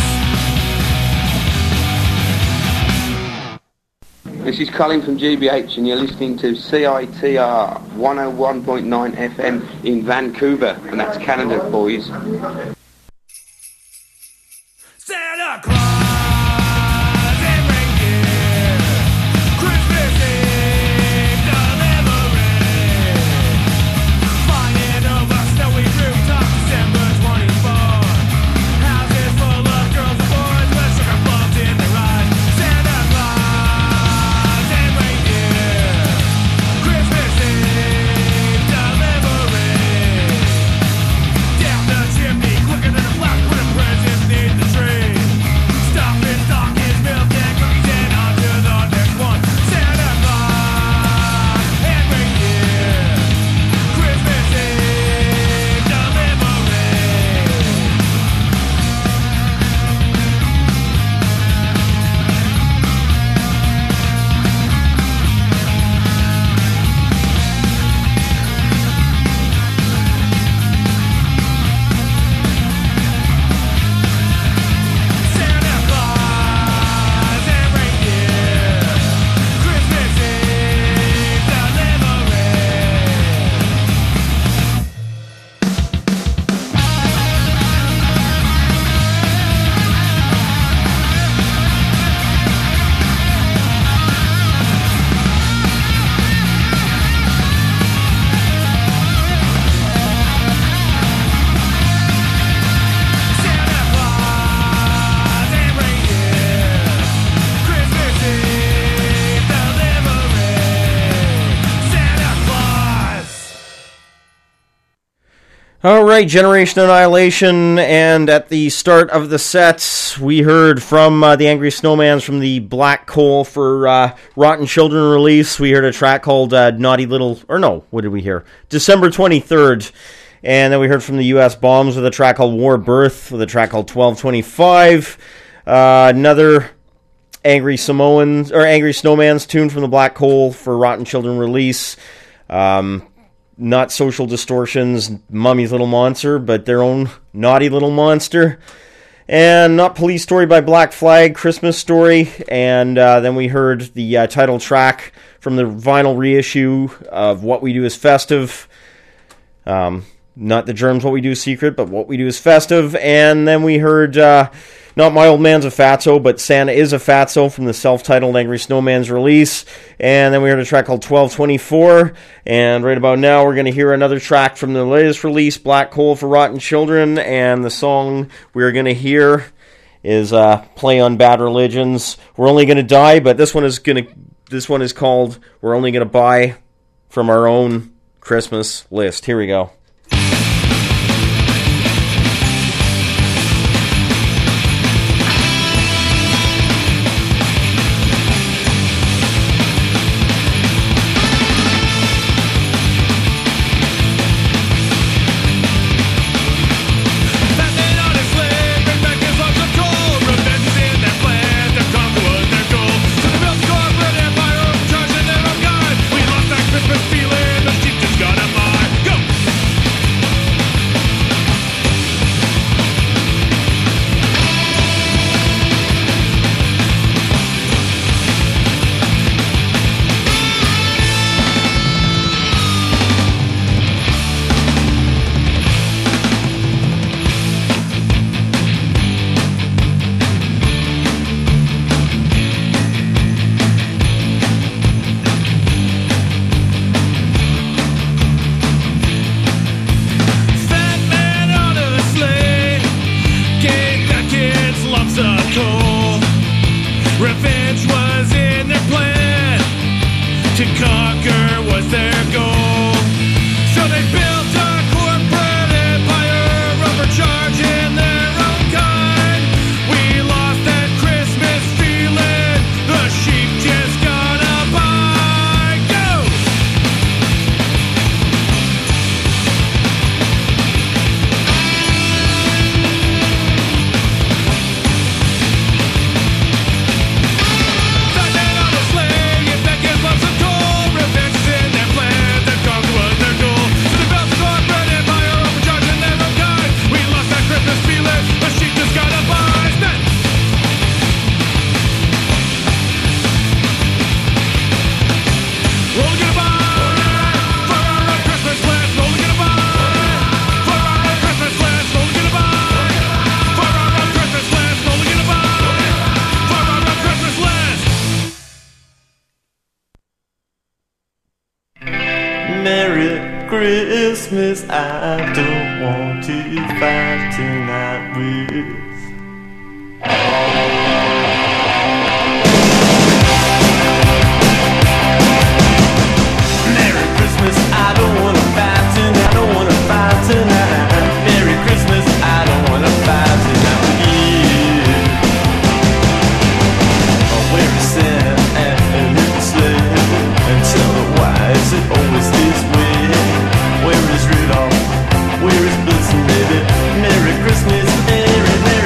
This is Colin from GBH and you're listening to CITR 101.9 FM in Vancouver, and that's Canada, boys. Santa Claus and reindeer, Christmas Eve delivery, flying over snowy rooftops December 24. Houses full of girls and boys with sugar plums in their eyes. Santa Claus and reindeer, Christmas Eve delivery, down the chimney quicker than a flash when a present needs the tree. Stuffing stockings, milk and cookies, and on to the next one. Santa Claus and reindeer, Christmas Eve delivery. Santa Claus and reindeer, Christmas Eve delivery. Santa Claus and reindeer, Christmas Eve delivery. Santa Claus. All right, Generation Annihilation, and at the start of the set, we heard from the Angry Snowmans from the Black Coal for Rotten Children release. We heard a track called Naughty Little, or no, what did we hear? December 23rd. And then we heard from the U.S. Bombs with a track called War Birth, with a track called 1225. Another Angry Snowman's tune from the Black Coal for Rotten Children release. Not Social Distortion's Mummy's Little Monster, but their own Naughty Little Monster. And Not Police Story by Black Flag, Christmas Story. And then we heard the title track from the vinyl reissue of What We Do Is Festive. Not the Germs What We Do Is Secret, but What We Do Is Festive. And then we heard not My Old Man's a Fatso, but Santa Is a Fatso from the self-titled Angry Snowman's release. And then we heard a track called 1224. And right about now we're going to hear another track from the latest release, Black Coal for Rotten Children. And the song we're going to hear is Play on Bad Religions. We're Only Gonna Die, but this one is called We're Only Gonna Buy from Our Own Christmas List. Here we go. Feeling the sheep just gotta buy. Go! coal. Revenge was in their plan. To conquer was their goal. So they built a corporate empire, overcharging their own kind. We lost that Christmas feeling. The sheep just gonna buy. Go! Thunder on the sleigh, if that gives lots of coal. Revenge is in their plan, to conquer was their goal. So they built a corporate empire, overcharging their own kind. We lost that Christmas feeling. The sheep just gotta buy. Spend. Roll gonna buy for our Christmas list. Roll gonna buy for our Christmas list. Roll gonna buy for our Christmas list. Roll gonna buy for our Christmas list. Merry Christmas, I don't want to fight tonight with. Merry Christmas, I don't wanna fight tonight, I don't wanna fight tonight. Merry Christmas, I don't wanna fight tonight with you. Oh, where is Santa and his sleigh? And tell me why is it always this way? Where is Rudolph? Where is Blitzen, baby? Merry Christmas, Merry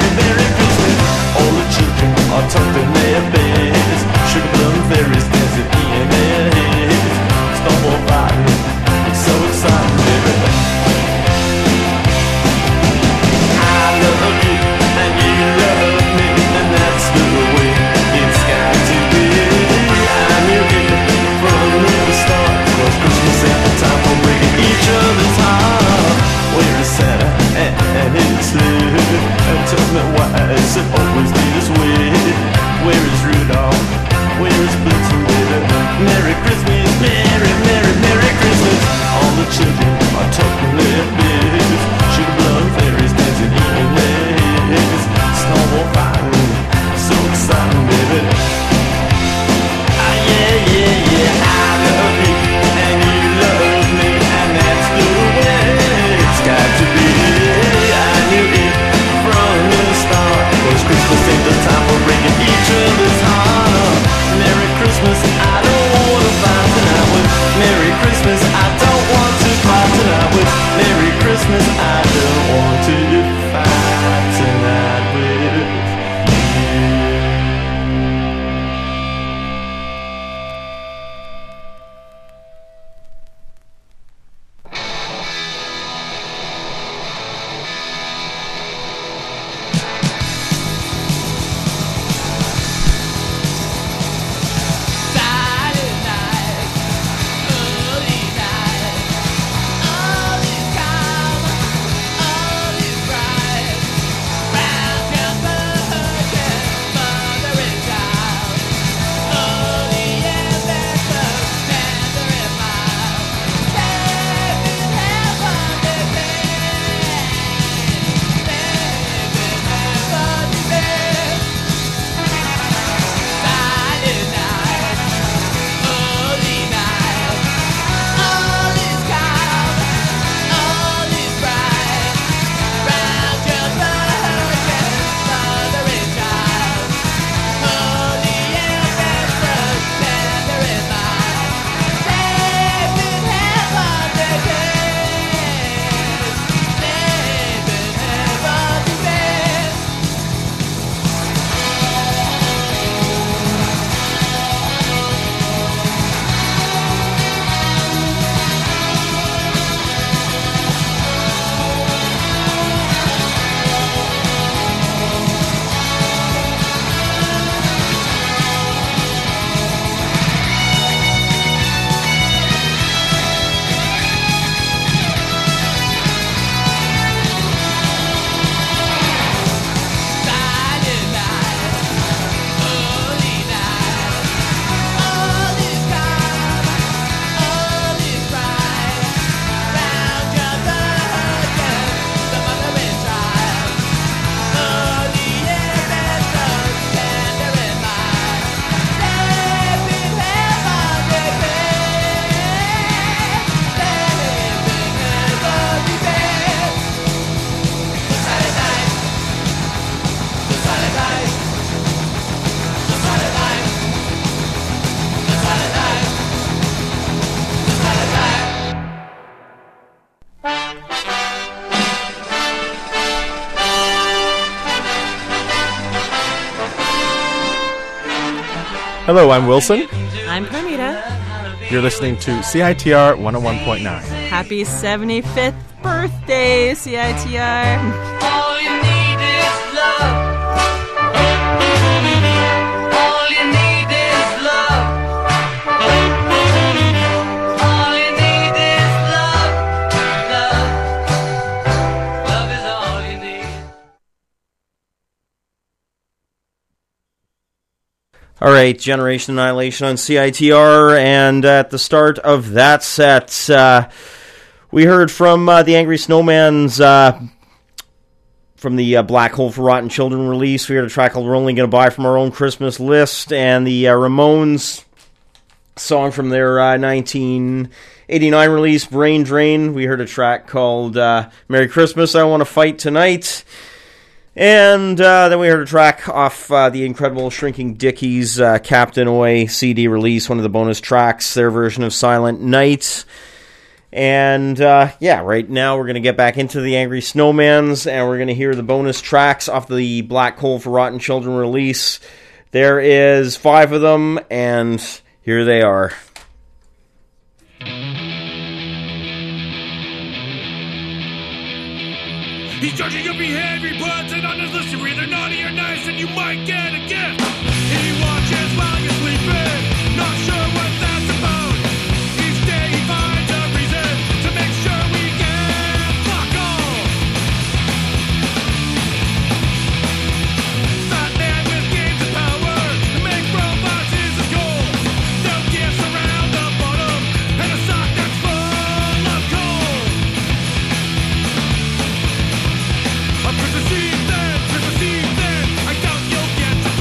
Hello, I'm Wilson. I'm Permita. You're listening to CITR 101.9. Happy 75th birthday, CITR. All you need is love. All you need is love. All you need is love. Love. Love is all you need. All right, Generation Annihilation on CITR, and at the start of that set, we heard from the Angry Snowman's from the Black Hole for Rotten Children release. We heard a track called We're Only Gonna Buy From Our Own Christmas List, and the Ramones song from their 1989 release, Brain Drain. We heard a track called Merry Christmas, I Want to Fight Tonight. And then we heard a track off the incredible Shrinking Dickies Captain Oi CD release, one of the bonus tracks, their version of Silent Night. And right now we're going to get back into the Angry Snowmans, and we're going to hear the bonus tracks off the Black Hole for Rotten Children release. There is 5 of them, and here they are. He's judging your behavior, puts it on his list. You're either naughty or nice, and you might get a gift. He watches while you're sleeping, not sure what that's about. Each day he finds a reason to make sure we get fuck off. Fat man with games of power to make robots is his goal. No gifts around the bottom, and a sock that's full of coal. A Christmas Eve then, I doubt you'll get to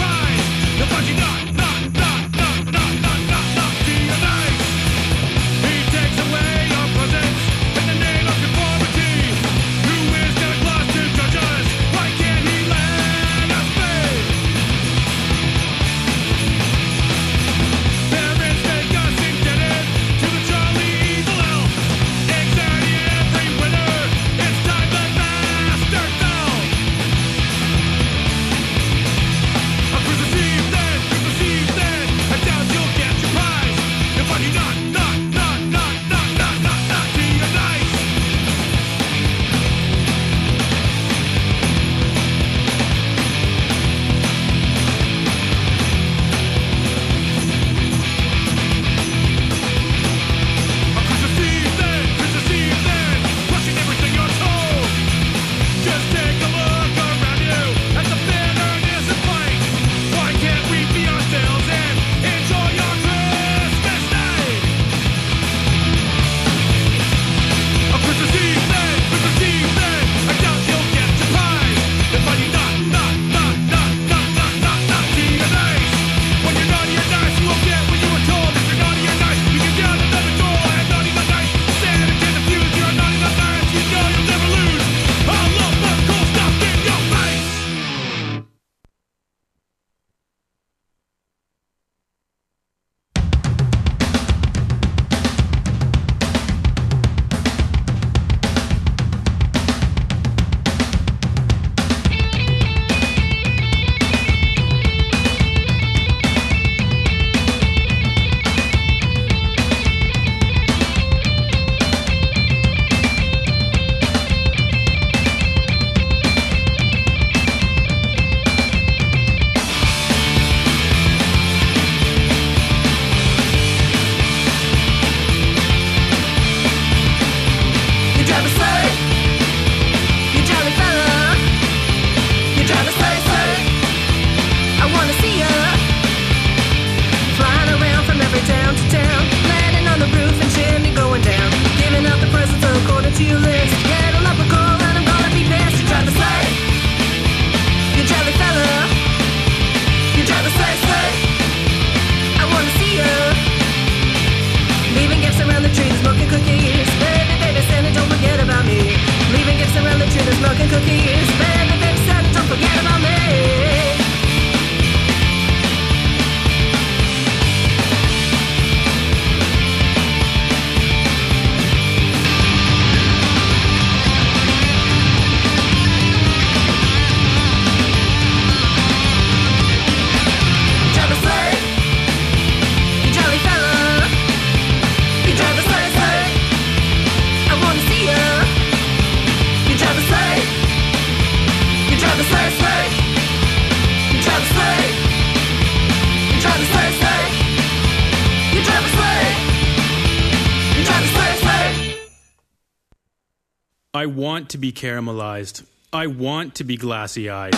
I want to be caramelized. I want to be glassy-eyed.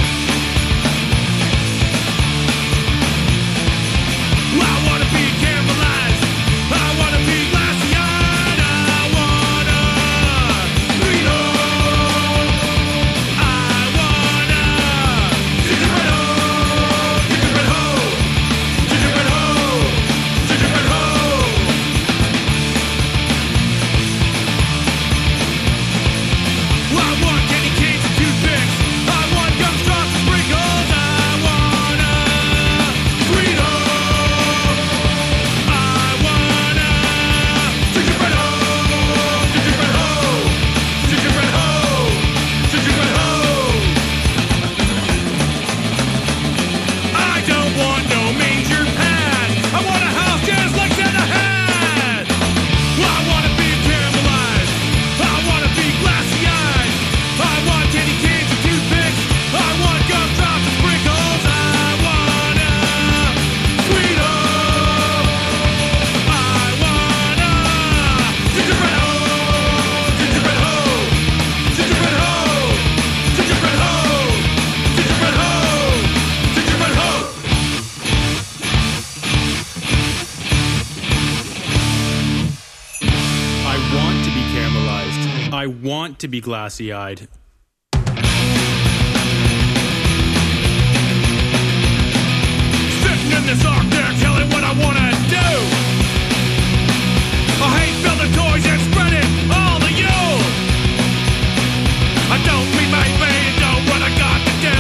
I want to be caramelized. I want to be glassy-eyed. I wanna Reno. I wanna gingerbread ho, gingerbread ho, gingerbread ho, gingerbread ho. I want candy canes and toothpicks. I want gumdrops and sprinkles. I wanna Reno. I want to be glassy-eyed. Sitting in this Arctic, telling what I wanna do. I hate building toys and spreading all the you. I don't mean my pain, know what I got to do.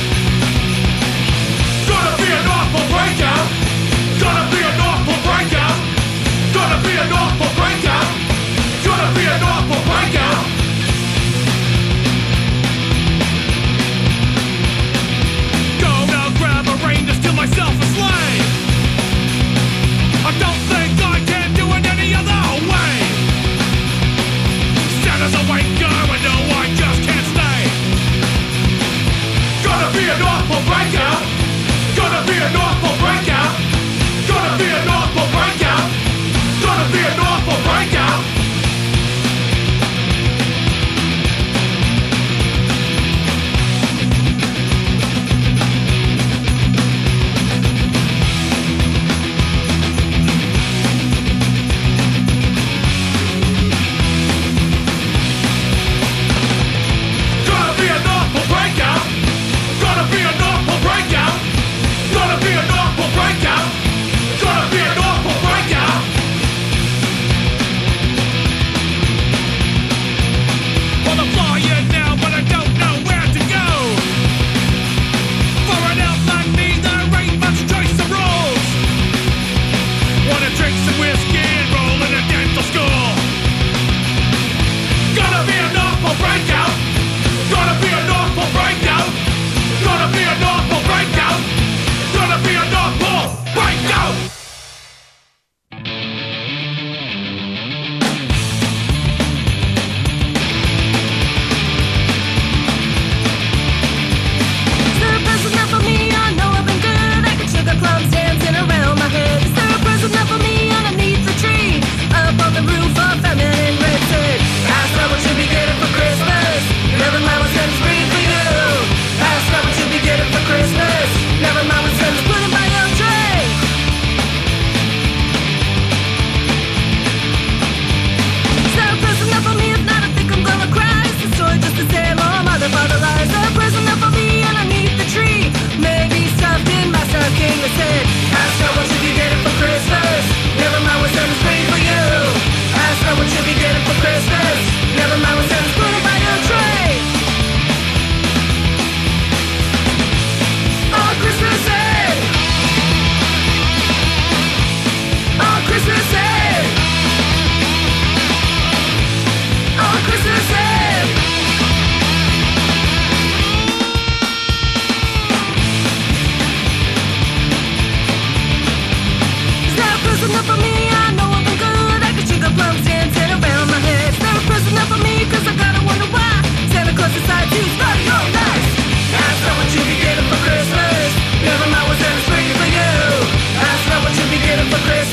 Gonna be an awful breakout. Gonna be an awful breakout. Gonna be an awful breakout. Gonna be an awful breakout. Go now, grab a rein to steal myself a slave. I don't think I can do it any other way. Santa's a wanker, I know I just can't stay. Gonna be an awful breakout. Gonna be an awful breakout. Gonna be an awful breakout. Gonna be an awful breakout.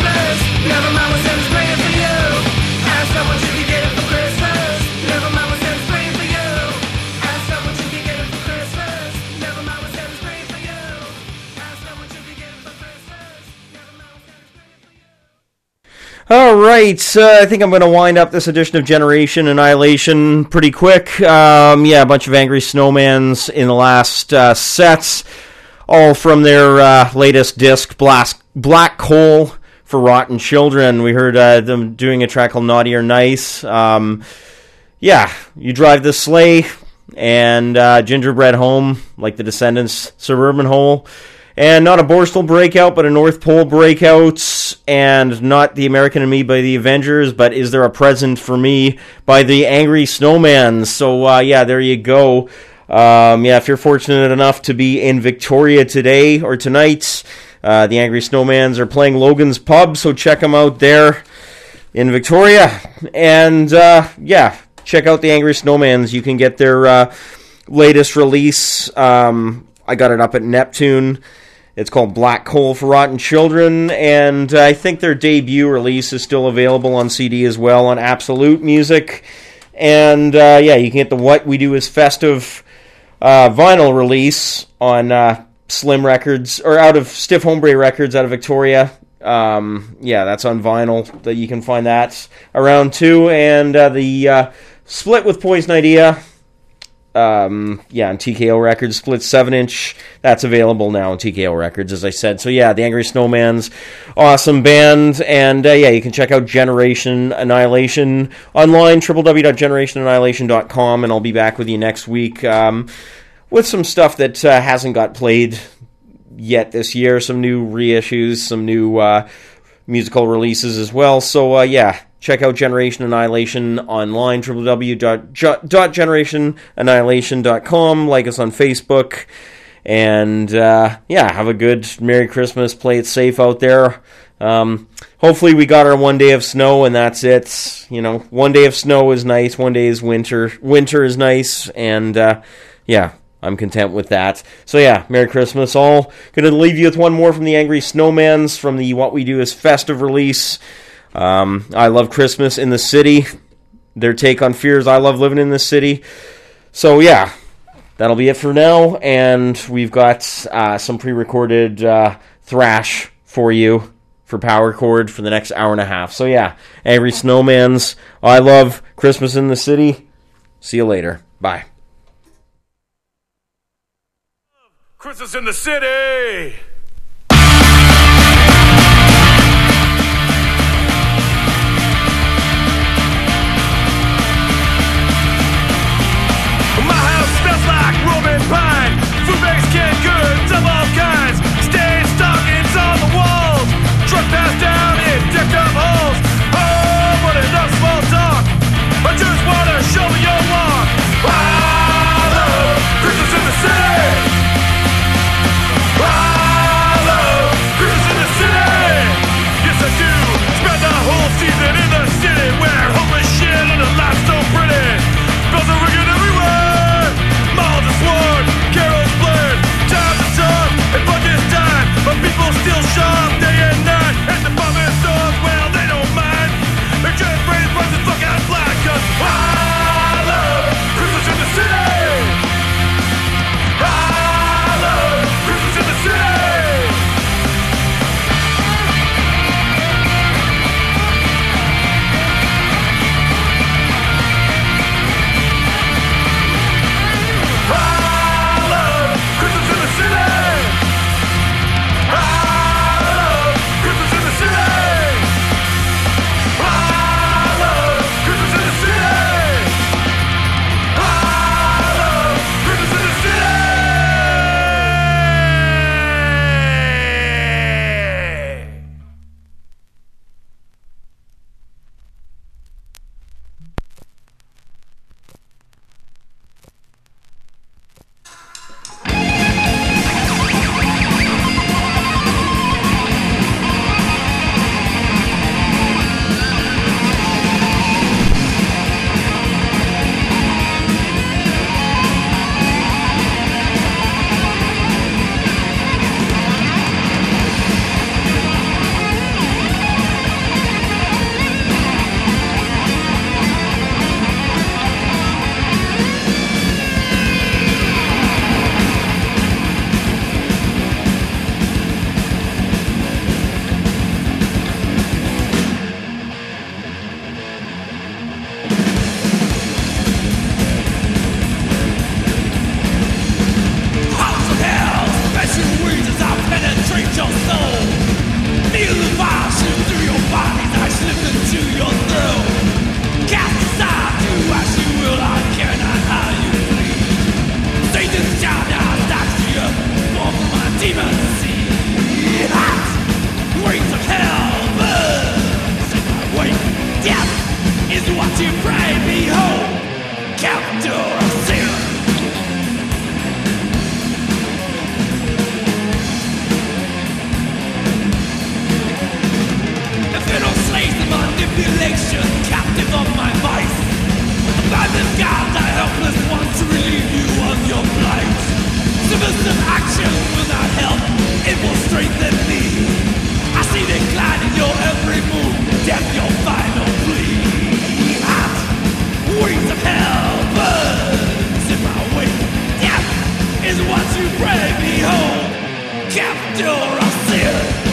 Never mind what's in the spring for you. Ask her what you be getting for Christmas. Never mind what's in All right, I think I'm going to wind up this edition of Generation Annihilation pretty quick. A bunch of Angry Snowmans in the last sets, all from their latest disc, Black Coal for Rotten Children. We heard them doing a track called Naughty or Nice. You Drive the Sleigh and Gingerbread Home, like the Descendants' Suburban Hole. And not a Borstal breakout, but a North Pole breakout. And not The American and Me by the Avengers, but Is There a Present for Me by the Angry Snowmans. So, there you go. If you're fortunate enough to be in Victoria today or tonight, the Angry Snowmans are playing Logan's Pub, so check them out there in Victoria. And, check out the Angry Snowmans. You can get their latest release. I got it up at Neptune. It's called Black Coal for Rotten Children, and I think their debut release is still available on CD as well on Absolute Music. And, you can get the What We Do Is Festive vinyl release on Slim Records, or out of Stiff Hombre Records out of Victoria. That's on vinyl, that you can find that around too. And the split with Poison Idea, on TKO Records, split 7-inch, that's available now on TKO Records, as I said. So the Angry Snowmans, awesome band. And you can check out Generation Annihilation online, www.generationannihilation.com, and I'll be back with you next week with some stuff that hasn't got played yet this year, some new reissues, some new musical releases as well. So check out Generation Annihilation online, www.generationannihilation.com. Like us on Facebook. And, have a good Merry Christmas. Play it safe out there. Hopefully we got our one day of snow, and that's it. One day of snow is nice. One day is winter. Winter is nice. And, I'm content with that. So Merry Christmas all. Going to leave you with one more from the Angry Snowmans from the What We Do Is Festive release. I Love Christmas in the City. Their take on Fear's I Love Living in the City. So that'll be it for now. And we've got some pre-recorded thrash for you for Power Chord for the next hour and a half. So Angry Snowmans, I Love Christmas in the City. See you later. Bye. Christmas in the city! My house smells like Roman pine. Food bags, canned goods of all kinds. Stained stockings on the walls. Truck passed down in decked up holes. Oh, what enough small talk. I just wanna show me your walk. I love Christmas in the city. I strengthen me. I see decline in your every move, death your final plea. Hot wings of hell burns in my wake. Death is what you pray. Behold, captor of sin.